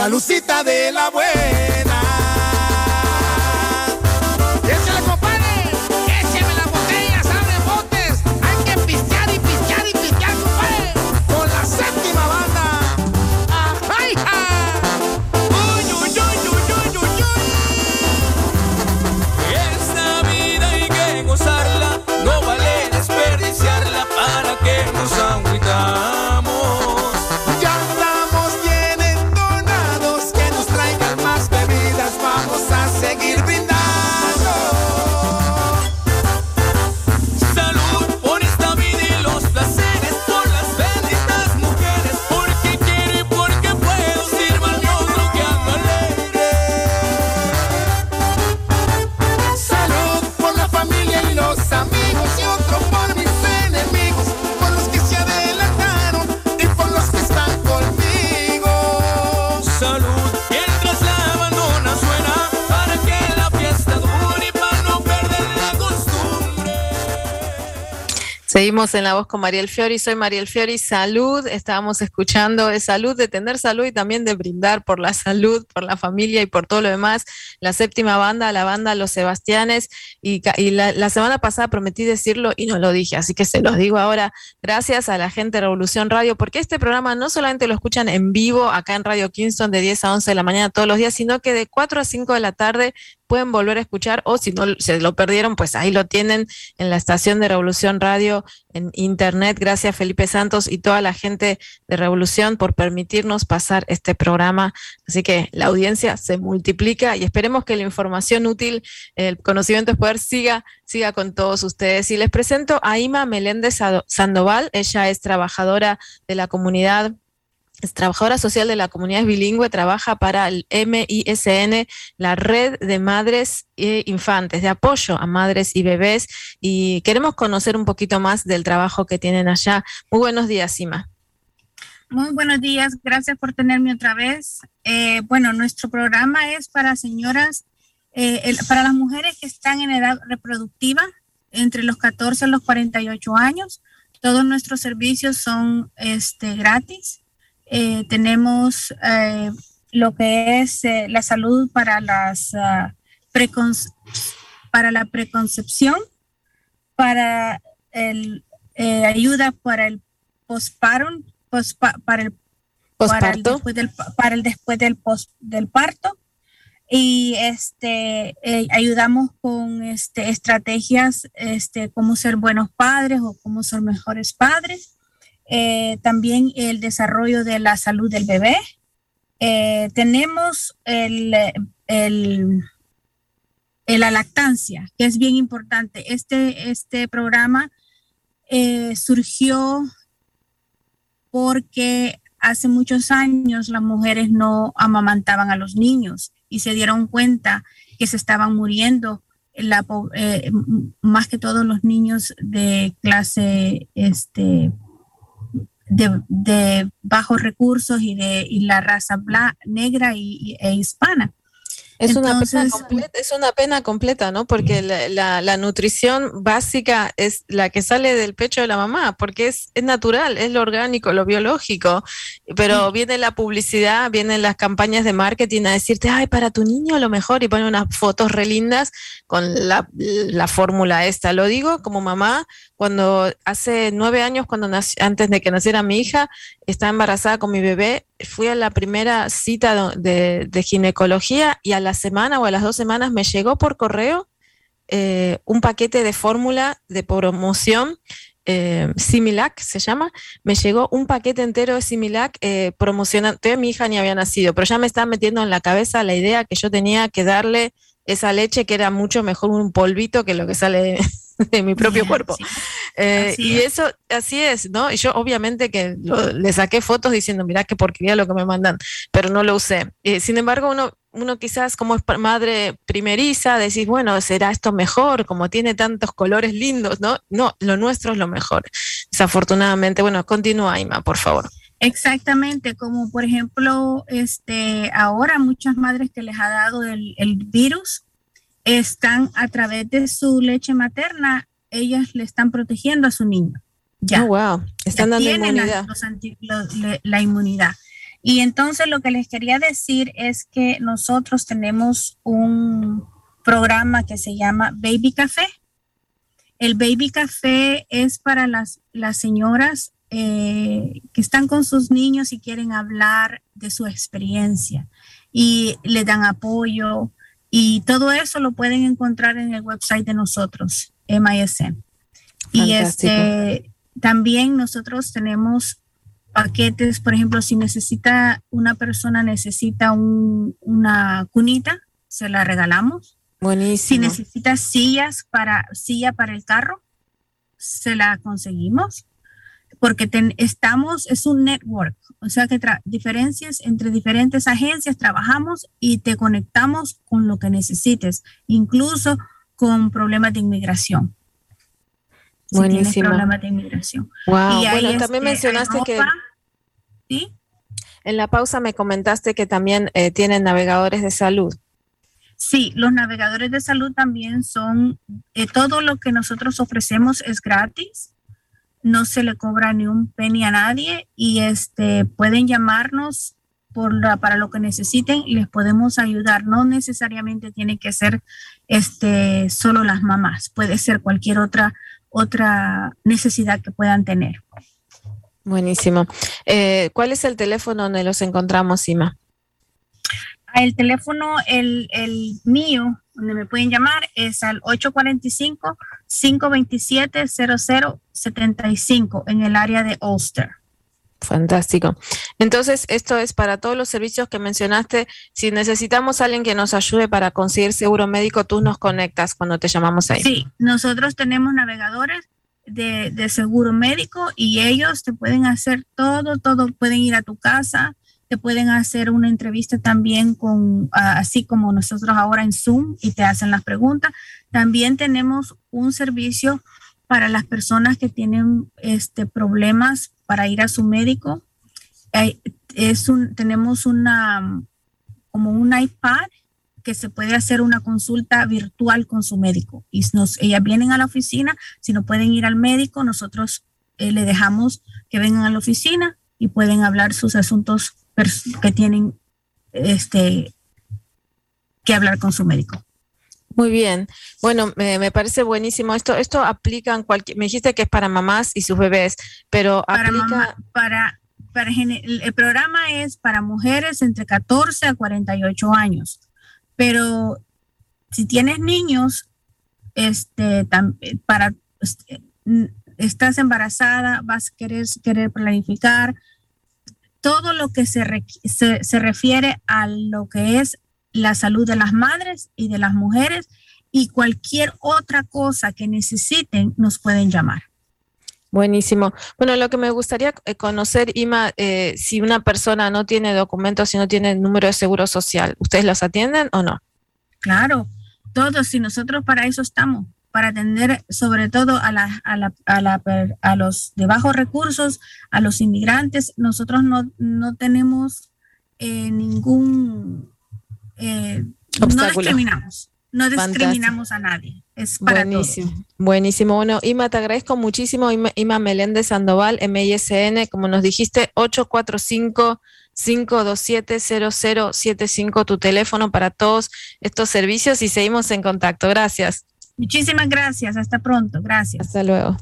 Speaker 5: Salucita de la buena. Échale, compadre, écheme las botellas, abre botes. Hay que pistear y pistear y pistear, compadre, con la séptima banda. ¡Ay, ja! ¡Uy, uy, uy, uy, uy, uy, uy! Esta vida hay que gozarla, no vale desperdiciarla, para que nos agüitamos. Ya andamos bien entonados, que nos traigan más bebidas, vamos a seguir brindando. Salud por esta vida y los placeres, por las benditas mujeres, porque quiero y porque puedo, sirva al Dios lo que ando alegre. Salud por la familia y los amigos, y otro por mis enemigos, por los que se adelantaron y por los que están conmigo. Salud mientras la abandona suena, para que la fiesta dure y para no perder la costumbre.
Speaker 3: Seguimos en La Voz con Mariel Fiori. Soy Mariel Fiori. Salud. Estábamos escuchando de salud, de tener salud y también de brindar por la salud, por la familia y por todo lo demás. La séptima banda, la banda Los Sebastianes. Y, ca- y la, la semana pasada prometí decirlo y no lo dije, así que se los digo ahora. Gracias a la gente de Revolución Radio, porque este programa no solamente lo escuchan en vivo acá en Radio Kingston de diez a once de la mañana todos los días, sino que de cuatro a cinco de la tarde pueden volver a escuchar, o si no se lo perdieron, pues ahí lo tienen en la estación de Revolución Radio en internet. Gracias Felipe Santos y toda la gente de Revolución por permitirnos pasar este programa. Así que la audiencia se multiplica y esperemos que la información útil, el conocimiento es poder, siga, siga con todos ustedes. Y les presento a Ima Meléndez Sado- Sandoval. Ella es trabajadora de la comunidad, es trabajadora social de la comunidad bilingüe, trabaja para el M I S N, la Red de Madres e Infantes, de apoyo a madres y bebés, y queremos conocer un poquito más del trabajo que tienen allá. Muy buenos días, Ima.
Speaker 13: Muy buenos días, gracias por tenerme otra vez. Eh, bueno, nuestro programa es para señoras, eh, el- para las mujeres que están en edad reproductiva, entre los catorce y los cuarenta y ocho años. Todos nuestros servicios son este, gratis. Eh, tenemos eh, lo que es eh, la salud para, las, uh, precon- para la preconcepción, para el, eh, ayuda para el postpartum, pospa- para el para el
Speaker 3: ¿Posparto?
Speaker 13: después del para el después del post, del parto, y este eh, ayudamos con este estrategias, este cómo ser buenos padres o cómo ser mejores padres. Eh, también el desarrollo de la salud del bebé. Eh, tenemos el, el, el- la lactancia, que es bien importante. Este, este programa eh, surgió porque hace muchos años las mujeres no amamantaban a los niños y se dieron cuenta que se estaban muriendo, la, po- eh, m- más que todos los niños de clase este, de, de bajos recursos y de y la raza bla, negra y, y- e hispana.
Speaker 3: Es una, pena
Speaker 13: Entonces,
Speaker 3: completa, es una pena completa, ¿no? Porque la, la, la nutrición básica es la que sale del pecho de la mamá, porque es, es natural, es lo orgánico, lo biológico. Pero viene la publicidad, vienen las campañas de marketing a decirte, ay, para tu niño lo mejor, y ponen unas fotos re lindas con la, la fórmula esta. Lo digo como mamá, cuando hace nueve años, cuando nací, antes de que naciera mi hija, estaba embarazada con mi bebé, fui a la primera cita do- de, de ginecología y a la semana o a las dos semanas me llegó por correo eh, un paquete de fórmula de promoción, eh, Similac se llama, me llegó un paquete entero de Similac eh, promocionando, todavía mi hija ni había nacido, pero ya me estaba metiendo en la cabeza la idea que yo tenía que darle esa leche, que era mucho mejor un polvito que lo que sale de, de mi propio cuerpo. Eh, y
Speaker 13: es.
Speaker 3: eso, así es, ¿no? Y yo obviamente que lo- le saqué fotos diciendo, mirá qué porquería lo que me mandan, pero no lo usé. Eh, sin embargo, uno, uno quizás como es pa- madre primeriza, decís, bueno, ¿será esto mejor? Como tiene tantos colores lindos, ¿no? No, lo nuestro es lo mejor. Desafortunadamente, bueno, continúa, Ima, por favor.
Speaker 13: Exactamente, como por ejemplo, este, ahora muchas madres que les ha dado el, el virus están a través de su leche materna, ellas le están protegiendo a su niño. Ya.
Speaker 3: Oh, wow, están
Speaker 13: Ya
Speaker 3: dando
Speaker 13: tienen la-
Speaker 3: inmunidad.
Speaker 13: los anti- lo- le- la inmunidad. Y entonces lo que les quería decir es que nosotros tenemos un programa que se llama Baby Café. El Baby Café es para las, las señoras eh, que están con sus niños y quieren hablar de su experiencia y le dan apoyo, y todo eso lo pueden encontrar en el website de nosotros, M I S M. Y este, también nosotros tenemos paquetes, por ejemplo, si necesita una persona, necesita un, una cunita, se la regalamos.
Speaker 3: Buenísimo.
Speaker 13: Si necesita sillas para, silla para el carro, se la conseguimos. Porque ten, estamos, es un network, o sea que tra- diferencias entre diferentes agencias, trabajamos y te conectamos con lo que necesites, incluso con problemas de inmigración.
Speaker 3: Buenísimo.
Speaker 13: Si tienes problemas de inmigración.
Speaker 3: Wow.
Speaker 13: Y
Speaker 3: Bueno,
Speaker 13: ahí,
Speaker 3: también
Speaker 13: este,
Speaker 3: mencionaste
Speaker 13: hay
Speaker 3: que
Speaker 13: ropa, ¿sí?
Speaker 3: En la pausa me comentaste que también eh, tienen navegadores de salud.
Speaker 13: Sí, los navegadores de salud también son, eh, todo lo que nosotros ofrecemos es gratis. No se le cobra ni un penny a nadie, y este pueden llamarnos por la, para lo que necesiten y les podemos ayudar. No necesariamente tiene que ser este solo las mamás, puede ser cualquier otra otra necesidad que puedan tener.
Speaker 3: Buenísimo. Eh, ¿Cuál es el teléfono donde los encontramos, Ima?
Speaker 13: El teléfono, el, el mío, donde me pueden llamar, es al ocho cuatro cinco, cinco dos siete, cero cero siete cinco en el área de Ulster.
Speaker 3: Fantástico. Entonces, esto es para todos los servicios que mencionaste. Si necesitamos a alguien que nos ayude para conseguir seguro médico, tú nos conectas cuando te llamamos ahí.
Speaker 13: Sí, nosotros tenemos navegadores de, de seguro médico y ellos te pueden hacer todo, todo, pueden ir a tu casa, te pueden hacer una entrevista también con, uh, así como nosotros ahora en Zoom, y te hacen las preguntas. También tenemos un servicio para las personas que tienen este, problemas para ir a su médico. Eh, es un, tenemos una, como un iPad que se puede hacer una consulta virtual con su médico. Y nos, ellas vienen a la oficina, si no pueden ir al médico, nosotros eh, le dejamos que vengan a la oficina y pueden hablar sus asuntos que tienen este, que hablar con su médico.
Speaker 3: Muy bien. Bueno, me, me parece buenísimo. Esto esto aplica en cualquier... Me dijiste que es para mamás y sus bebés, pero
Speaker 13: para
Speaker 3: aplica...
Speaker 13: Mamá, para, para el programa es para mujeres entre catorce a cuarenta y ocho años. Pero si tienes niños, este, tam, para, este, estás embarazada, vas a querer, querer planificar, todo lo que se, re, se, se refiere a lo que es la salud de las madres y de las mujeres, y cualquier otra cosa que necesiten nos pueden llamar.
Speaker 3: Buenísimo. Bueno, lo que me gustaría conocer, Ima, eh, si una persona no tiene documentos, si no tiene número de seguro social, ¿ustedes los atienden o no?
Speaker 13: Claro, todos, y nosotros para eso estamos, para atender sobre todo a, la, a, la, a, la, a los de bajos recursos, a los inmigrantes. Nosotros no, no tenemos eh, ningún, eh, no discriminamos, no discriminamos Fantástico. A nadie, es para
Speaker 3: Buenísimo.
Speaker 13: todos.
Speaker 3: Buenísimo. Bueno, Ima, te agradezco muchísimo. Ima, Ima Meléndez Sandoval, M I S N, como nos dijiste, ocho cuatro cinco, cinco dos siete, cero cero siete cinco, tu teléfono para todos estos servicios, y seguimos en contacto. Gracias.
Speaker 13: Muchísimas gracias. Hasta pronto. Gracias.
Speaker 3: Hasta luego.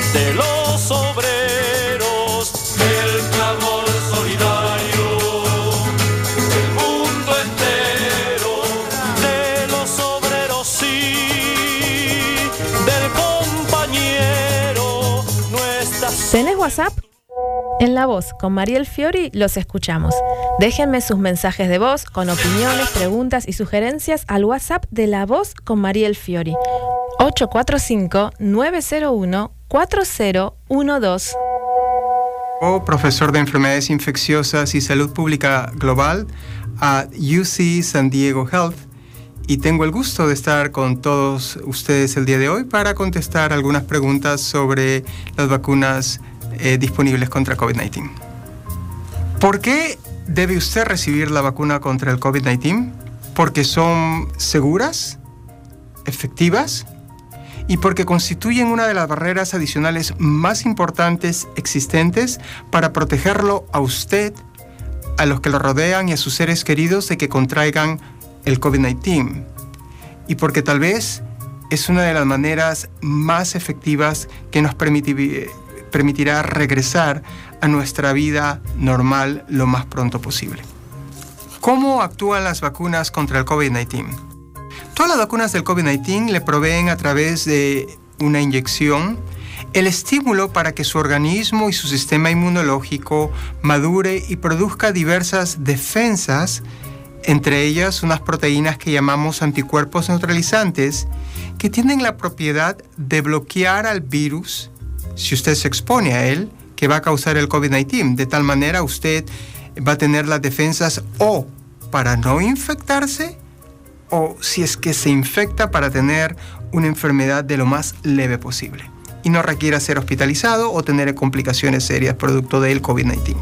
Speaker 5: de los obreros, el clamor solidario del mundo entero, de los obreros, sí, del compañero, nuestras...
Speaker 1: ¿Tenés WhatsApp? En La Voz con Mariel Fiori los escuchamos. Déjenme sus mensajes de voz con opiniones, preguntas y sugerencias al WhatsApp de La Voz con Mariel Fiori. ocho cuatro cinco, nueve cero uno, cuatro cero uno dos.
Speaker 14: Oh, profesor de Enfermedades Infecciosas y Salud Pública Global a U C San Diego Health, y tengo el gusto de estar con todos ustedes el día de hoy para contestar algunas preguntas sobre las vacunas eh, disponibles contra COVID diecinueve. ¿Por qué debe usted recibir la vacuna contra el COVID diecinueve? Porque son seguras, efectivas, y porque constituyen una de las barreras adicionales más importantes existentes para protegerlo a usted, a los que lo rodean y a sus seres queridos de que contraigan el COVID diecinueve. Y porque tal vez es una de las maneras más efectivas que nos permiti- permitirá regresar a nuestra vida normal lo más pronto posible. ¿Cómo actúan las vacunas contra el COVID diecinueve? Todas las vacunas del COVID diecinueve le proveen a través de una inyección el estímulo para que su organismo y su sistema inmunológico madure y produzca diversas defensas, entre ellas unas proteínas que llamamos anticuerpos neutralizantes, que tienen la propiedad de bloquear al virus si usted se expone a él, que va a causar el COVID diecinueve. De tal manera usted va a tener las defensas o para no infectarse, o si es que se infecta, para tener una enfermedad de lo más leve posible y no requiera ser hospitalizado o tener complicaciones serias producto del COVID diecinueve.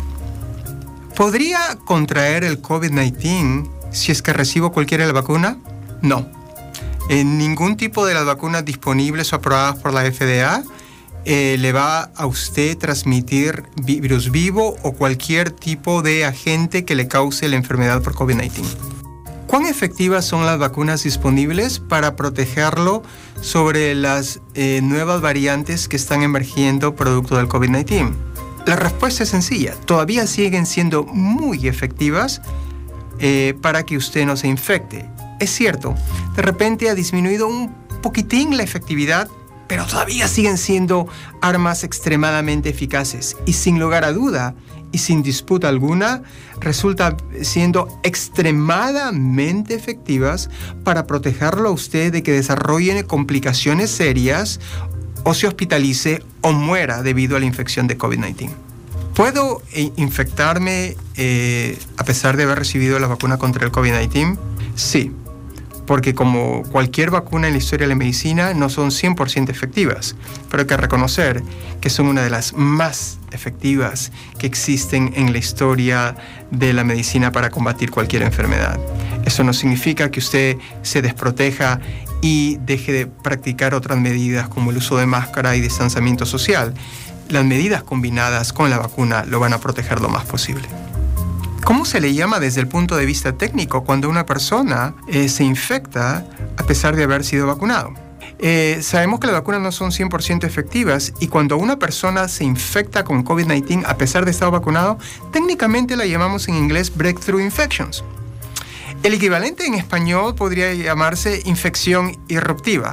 Speaker 14: ¿Podría contraer el COVID diecinueve si es que recibo cualquiera de la vacuna? No. En ningún tipo de las vacunas disponibles o aprobadas por la F D A eh, le va a usted transmitir virus vivo o cualquier tipo de agente que le cause la enfermedad por COVID diecinueve. ¿Cuán efectivas son las vacunas disponibles para protegerlo sobre las eh, nuevas variantes que están emergiendo producto del COVID diecinueve? La respuesta es sencilla. Todavía siguen siendo muy efectivas eh, para que usted no se infecte. Es cierto, de repente ha disminuido un poquitín la efectividad, pero todavía siguen siendo armas extremadamente eficaces y sin lugar a duda y sin disputa alguna, resulta siendo extremadamente efectivas para protegerlo a usted de que desarrolle complicaciones serias o se hospitalice o muera debido a la infección de COVID diecinueve. ¿Puedo eh, infectarme eh, a pesar de haber recibido la vacuna contra el COVID diecinueve? Sí, porque como cualquier vacuna en la historia de la medicina no son cien por ciento efectivas, pero hay que reconocer que son una de las más efectivas que existen en la historia de la medicina para combatir cualquier enfermedad. Eso no significa que usted se desproteja y deje de practicar otras medidas como el uso de máscara y distanciamiento social. Las medidas combinadas con la vacuna lo van a proteger lo más posible. ¿Cómo se le llama desde el punto de vista técnico cuando una persona eh, se infecta a pesar de haber sido vacunado? Eh, sabemos que las vacunas no son cien por ciento efectivas y cuando una persona se infecta con COVID diecinueve a pesar de estar vacunado, técnicamente la llamamos en inglés breakthrough infections. El equivalente en español podría llamarse infección irruptiva.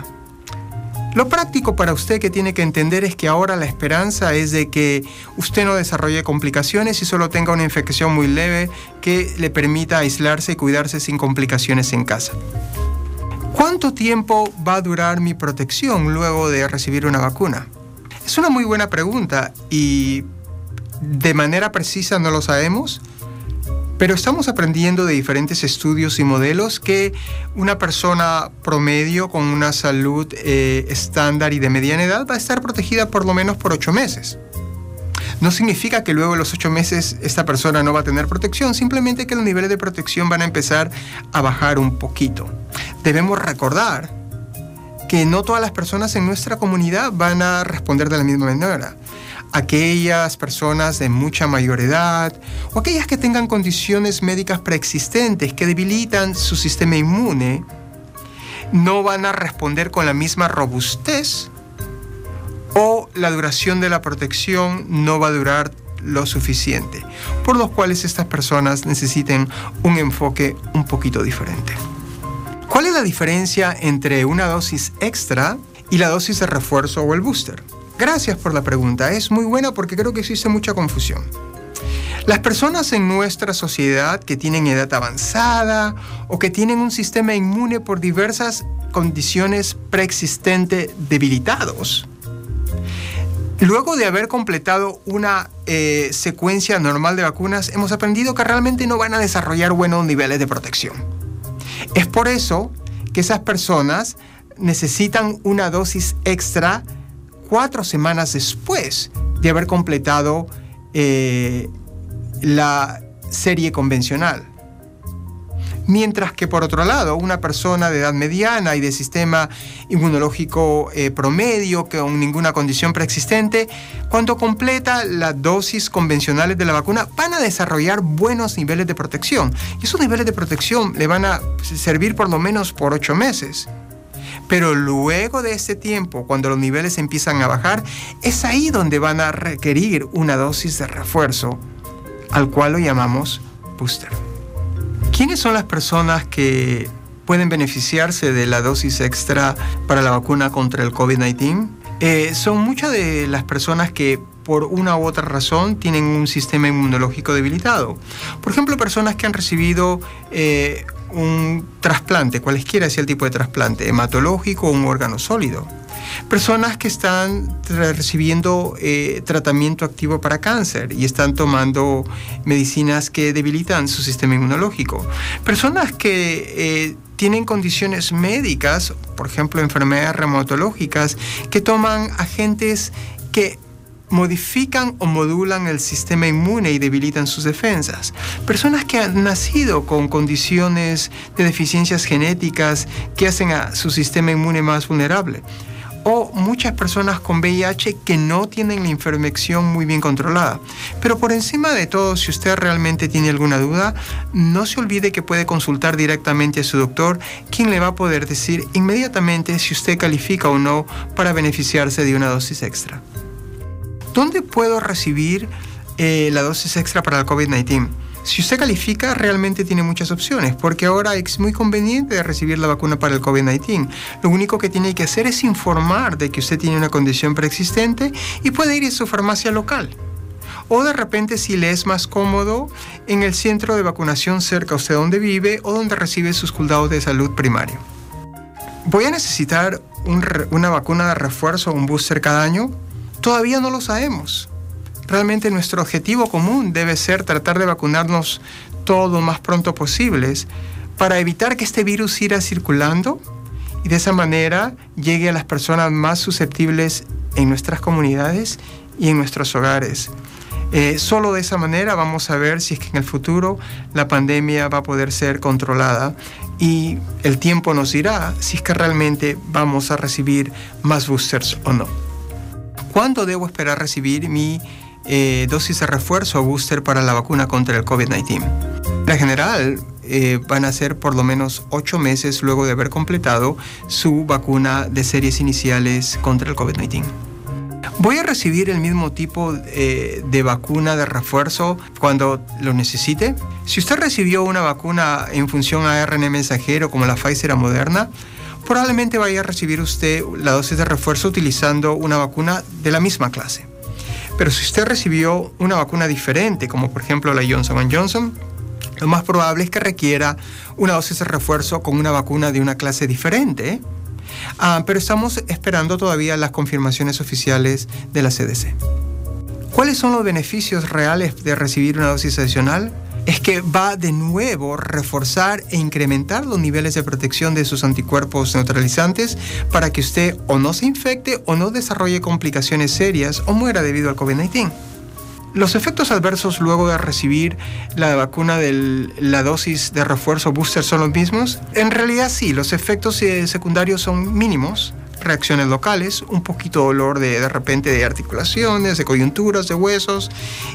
Speaker 14: Lo práctico para usted que tiene que entender es que ahora la esperanza es de que usted no desarrolle complicaciones y solo tenga una infección muy leve que le permita aislarse y cuidarse sin complicaciones en casa. ¿Cuánto tiempo va a durar mi protección luego de recibir una vacuna? Es una muy buena pregunta y de manera precisa no lo sabemos. Pero estamos aprendiendo de diferentes estudios y modelos que una persona promedio con una salud eh, estándar y de mediana edad va a estar protegida por lo menos por ocho meses. No significa que luego de los ocho meses esta persona no va a tener protección, simplemente que los niveles de protección van a empezar a bajar un poquito. Debemos recordar que no todas las personas en nuestra comunidad van a responder de la misma manera. Aquellas personas de mucha mayor edad o aquellas que tengan condiciones médicas preexistentes que debilitan su sistema inmune no van a responder con la misma robustez o la duración de la protección no va a durar lo suficiente, por lo cual estas personas necesitan un enfoque un poquito diferente. ¿Cuál es la diferencia entre una dosis extra y la dosis de refuerzo o el booster? Gracias por la pregunta, es muy buena porque creo que existe mucha confusión. Las personas en nuestra sociedad que tienen edad avanzada o que tienen un sistema inmune por diversas condiciones preexistentes debilitados, luego de haber completado una eh, secuencia normal de vacunas, hemos aprendido que realmente no van a desarrollar buenos niveles de protección. Es por eso que esas personas necesitan una dosis extra cuatro semanas después de haber completado eh, la serie convencional. Mientras que por otro lado, una persona de edad mediana y de sistema inmunológico eh, promedio, con ninguna condición preexistente, cuando completa las dosis convencionales de la vacuna, van a desarrollar buenos niveles de protección. Y esos niveles de protección le van a servir por lo menos por ocho meses. Pero luego de este tiempo, cuando los niveles empiezan a bajar, es ahí donde van a requerir una dosis de refuerzo, al cual lo llamamos booster. ¿Quiénes son las personas que pueden beneficiarse de la dosis extra para la vacuna contra el COVID diecinueve? Eh, son muchas de las personas que por una u otra razón tienen un sistema inmunológico debilitado. Por ejemplo, personas que han recibido eh, un trasplante, cualesquiera sea el tipo de trasplante, hematológico o un órgano sólido. Personas que están recibiendo eh, tratamiento activo para cáncer y están tomando medicinas que debilitan su sistema inmunológico. Personas que eh, tienen condiciones médicas, por ejemplo, enfermedades reumatológicas, que toman agentes que modifican o modulan el sistema inmune y debilitan sus defensas. Personas que han nacido con condiciones de deficiencias genéticas que hacen a su sistema inmune más vulnerable. O muchas personas con V I H que no tienen la infección muy bien controlada. Pero por encima de todo, si usted realmente tiene alguna duda, no se olvide que puede consultar directamente a su doctor, quien le va a poder decir inmediatamente si usted califica o no para beneficiarse de una dosis extra. ¿Dónde puedo recibir eh, la dosis extra para el COVID diecinueve? Si usted califica, realmente tiene muchas opciones, porque ahora es muy conveniente recibir la vacuna para el COVID diecinueve. Lo único que tiene que hacer es informar de que usted tiene una condición preexistente y puede ir a su farmacia local. O de repente, si le es más cómodo, en el centro de vacunación cerca a usted donde vive o donde recibe sus cuidados de salud primario. ¿Voy a necesitar un, una vacuna de refuerzo o un booster cada año? Todavía no lo sabemos. Realmente nuestro objetivo común debe ser tratar de vacunarnos todo lo más pronto posible para evitar que este virus siga circulando y de esa manera llegue a las personas más susceptibles en nuestras comunidades y en nuestros hogares. Eh, solo de esa manera vamos a ver si es que en el futuro la pandemia va a poder ser controlada y el tiempo nos dirá si es que realmente vamos a recibir más boosters o no. ¿Cuándo debo esperar recibir mi eh, dosis de refuerzo o booster para la vacuna contra el COVID diecinueve? En general, eh, van a ser por lo menos ocho meses luego de haber completado su vacuna de series iniciales contra el COVID diecinueve. ¿Voy a recibir el mismo tipo eh, de vacuna de refuerzo cuando lo necesite? Si usted recibió una vacuna en función a R N A mensajero como la Pfizer o Moderna, probablemente vaya a recibir usted la dosis de refuerzo utilizando una vacuna de la misma clase. Pero si usted recibió una vacuna diferente, como por ejemplo la Johnson and Johnson, lo más probable es que requiera una dosis de refuerzo con una vacuna de una clase diferente, ¿eh? Ah, pero estamos esperando todavía las confirmaciones oficiales de la C D C. ¿Cuáles son los beneficios reales de recibir una dosis adicional? Es que va de nuevo a reforzar e incrementar los niveles de protección de sus anticuerpos neutralizantes para que usted o no se infecte o no desarrolle complicaciones serias o muera debido al COVID diecinueve. ¿Los efectos adversos luego de recibir la vacuna de la dosis de refuerzo booster son los mismos? En realidad sí, los efectos secundarios son mínimos, reacciones locales, un poquito de dolor de, de repente de articulaciones, de coyunturas, de huesos,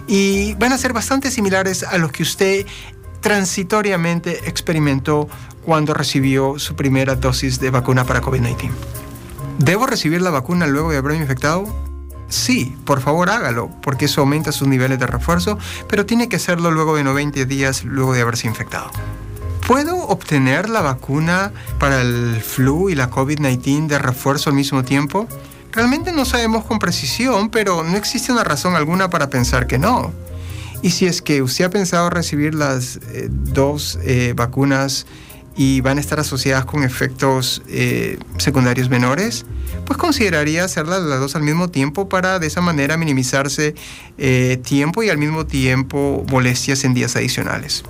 Speaker 14: y van a ser bastante similares a los que usted transitoriamente experimentó cuando recibió su primera dosis de vacuna para COVID diecinueve. ¿Debo recibir la vacuna luego de haberme infectado? sí, por favor hágalo, porque eso aumenta sus niveles de refuerzo, pero tiene que hacerlo luego de noventa días luego de haberse infectado. ¿Puedo obtener la vacuna para el flu y la COVID diecinueve de refuerzo al mismo tiempo? Realmente no sabemos con precisión, pero no existe una razón alguna para pensar que no. Y si es que usted ha pensado recibir las eh, dos eh, vacunas y van a estar asociadas con efectos eh, secundarios menores, pues consideraría hacerlas las dos al mismo tiempo para de esa manera minimizarse eh, tiempo y al mismo tiempo molestias en días adicionales.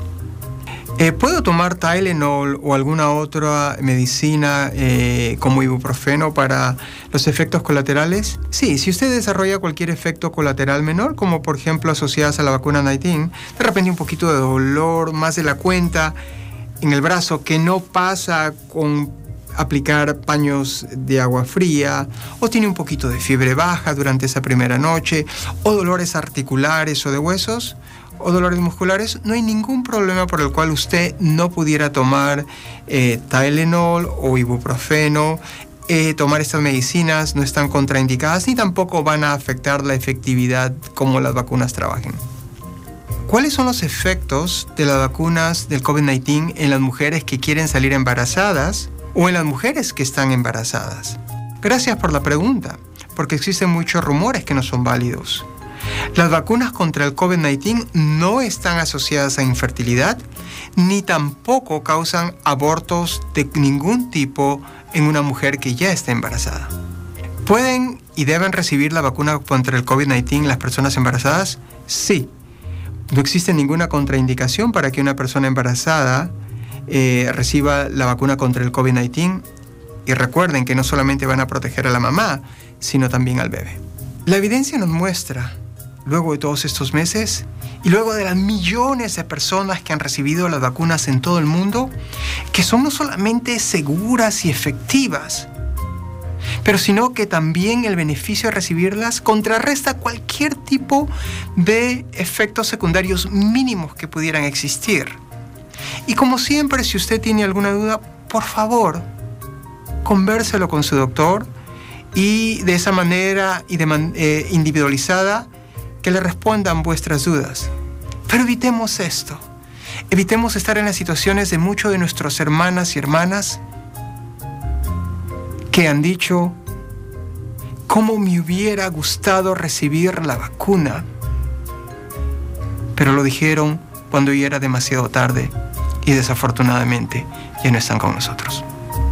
Speaker 14: Eh, ¿Puedo tomar Tylenol o alguna otra medicina eh, como ibuprofeno para los efectos colaterales? Sí, si usted desarrolla cualquier efecto colateral menor, como por ejemplo asociadas a la vacuna diecinueve, de repente un poquito de dolor, más de la cuenta en el brazo, que no pasa con aplicar paños de agua fría, o tiene un poquito de fiebre baja durante esa primera noche, o dolores articulares o de huesos, o dolores musculares, no hay ningún problema por el cual usted no pudiera tomar eh, Tylenol o ibuprofeno. Eh, tomar estas medicinas no están contraindicadas ni tampoco van a afectar la efectividad como las vacunas trabajen. ¿Cuáles son los efectos de las vacunas del COVID diecinueve en las mujeres que quieren salir embarazadas o en las mujeres que están embarazadas? Gracias por la pregunta, porque existen muchos rumores que no son válidos. Las vacunas contra el COVID diecinueve no están asociadas a infertilidad, ni tampoco causan abortos de ningún tipo en una mujer que ya está embarazada. ¿Pueden y deben recibir la vacuna contra el COVID diecinueve las personas embarazadas? Sí. No existe ninguna contraindicación para que una persona embarazada eh, reciba la vacuna contra el COVID diecinueve. Y recuerden que no solamente van a proteger a la mamá, sino también al bebé. La evidencia nos muestra, luego de todos estos meses y luego de las millones de personas que han recibido las vacunas en todo el mundo, que son no solamente seguras y efectivas, pero sino que también el beneficio de recibirlas contrarresta cualquier tipo de efectos secundarios mínimos que pudieran existir. Y como siempre, si usted tiene alguna duda, por favor, convérselo con su doctor y de esa manera y de man- eh, individualizada que le respondan vuestras dudas. Pero evitemos esto. Evitemos estar en las situaciones de muchos de nuestros hermanas y hermanas que han dicho: ¿cómo me hubiera gustado recibir la vacuna? Pero lo dijeron cuando ya era demasiado tarde y desafortunadamente ya no están con nosotros.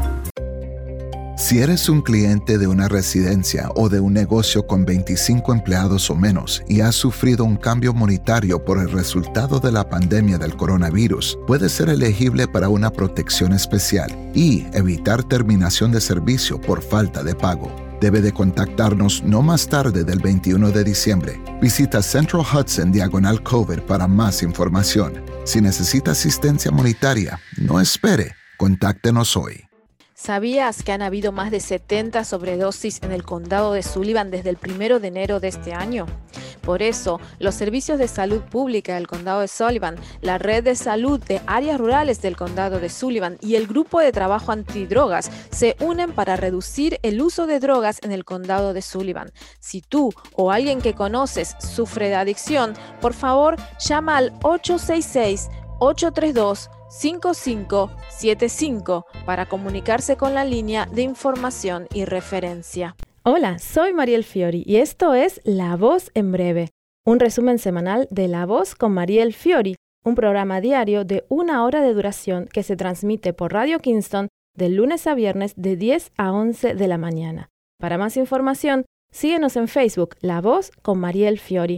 Speaker 2: Si eres un cliente de una residencia o de un negocio con veinticinco empleados o menos y has sufrido un cambio monetario por el resultado de la pandemia del coronavirus, puedes ser elegible para una protección especial y evitar terminación de servicio por falta de pago. Debe de contactarnos no más tarde del veintiuno de diciembre. Visita Central Hudson Diagonal COVID para más información. Si necesita asistencia monetaria, no espere. Contáctenos hoy.
Speaker 1: ¿Sabías que han habido más de setenta sobredosis en el condado de Sullivan desde el primero de enero de este año? Por eso, los servicios de salud pública del condado de Sullivan, la red de salud de áreas rurales del condado de Sullivan y el grupo de trabajo antidrogas se unen para reducir el uso de drogas en el condado de Sullivan. Si tú o alguien que conoces sufre de adicción, por favor, llama al ocho seis seis, ocho tres dos, cinco cinco siete cinco para comunicarse con la línea de información y referencia. Hola, soy Mariel Fiori y esto es La Voz en Breve, un resumen semanal de La Voz con Mariel Fiori, un programa diario de una hora de duración que se transmite por Radio Kingston de lunes a viernes de diez a once de la mañana. Para más información, síguenos en Facebook, La Voz con Mariel Fiori.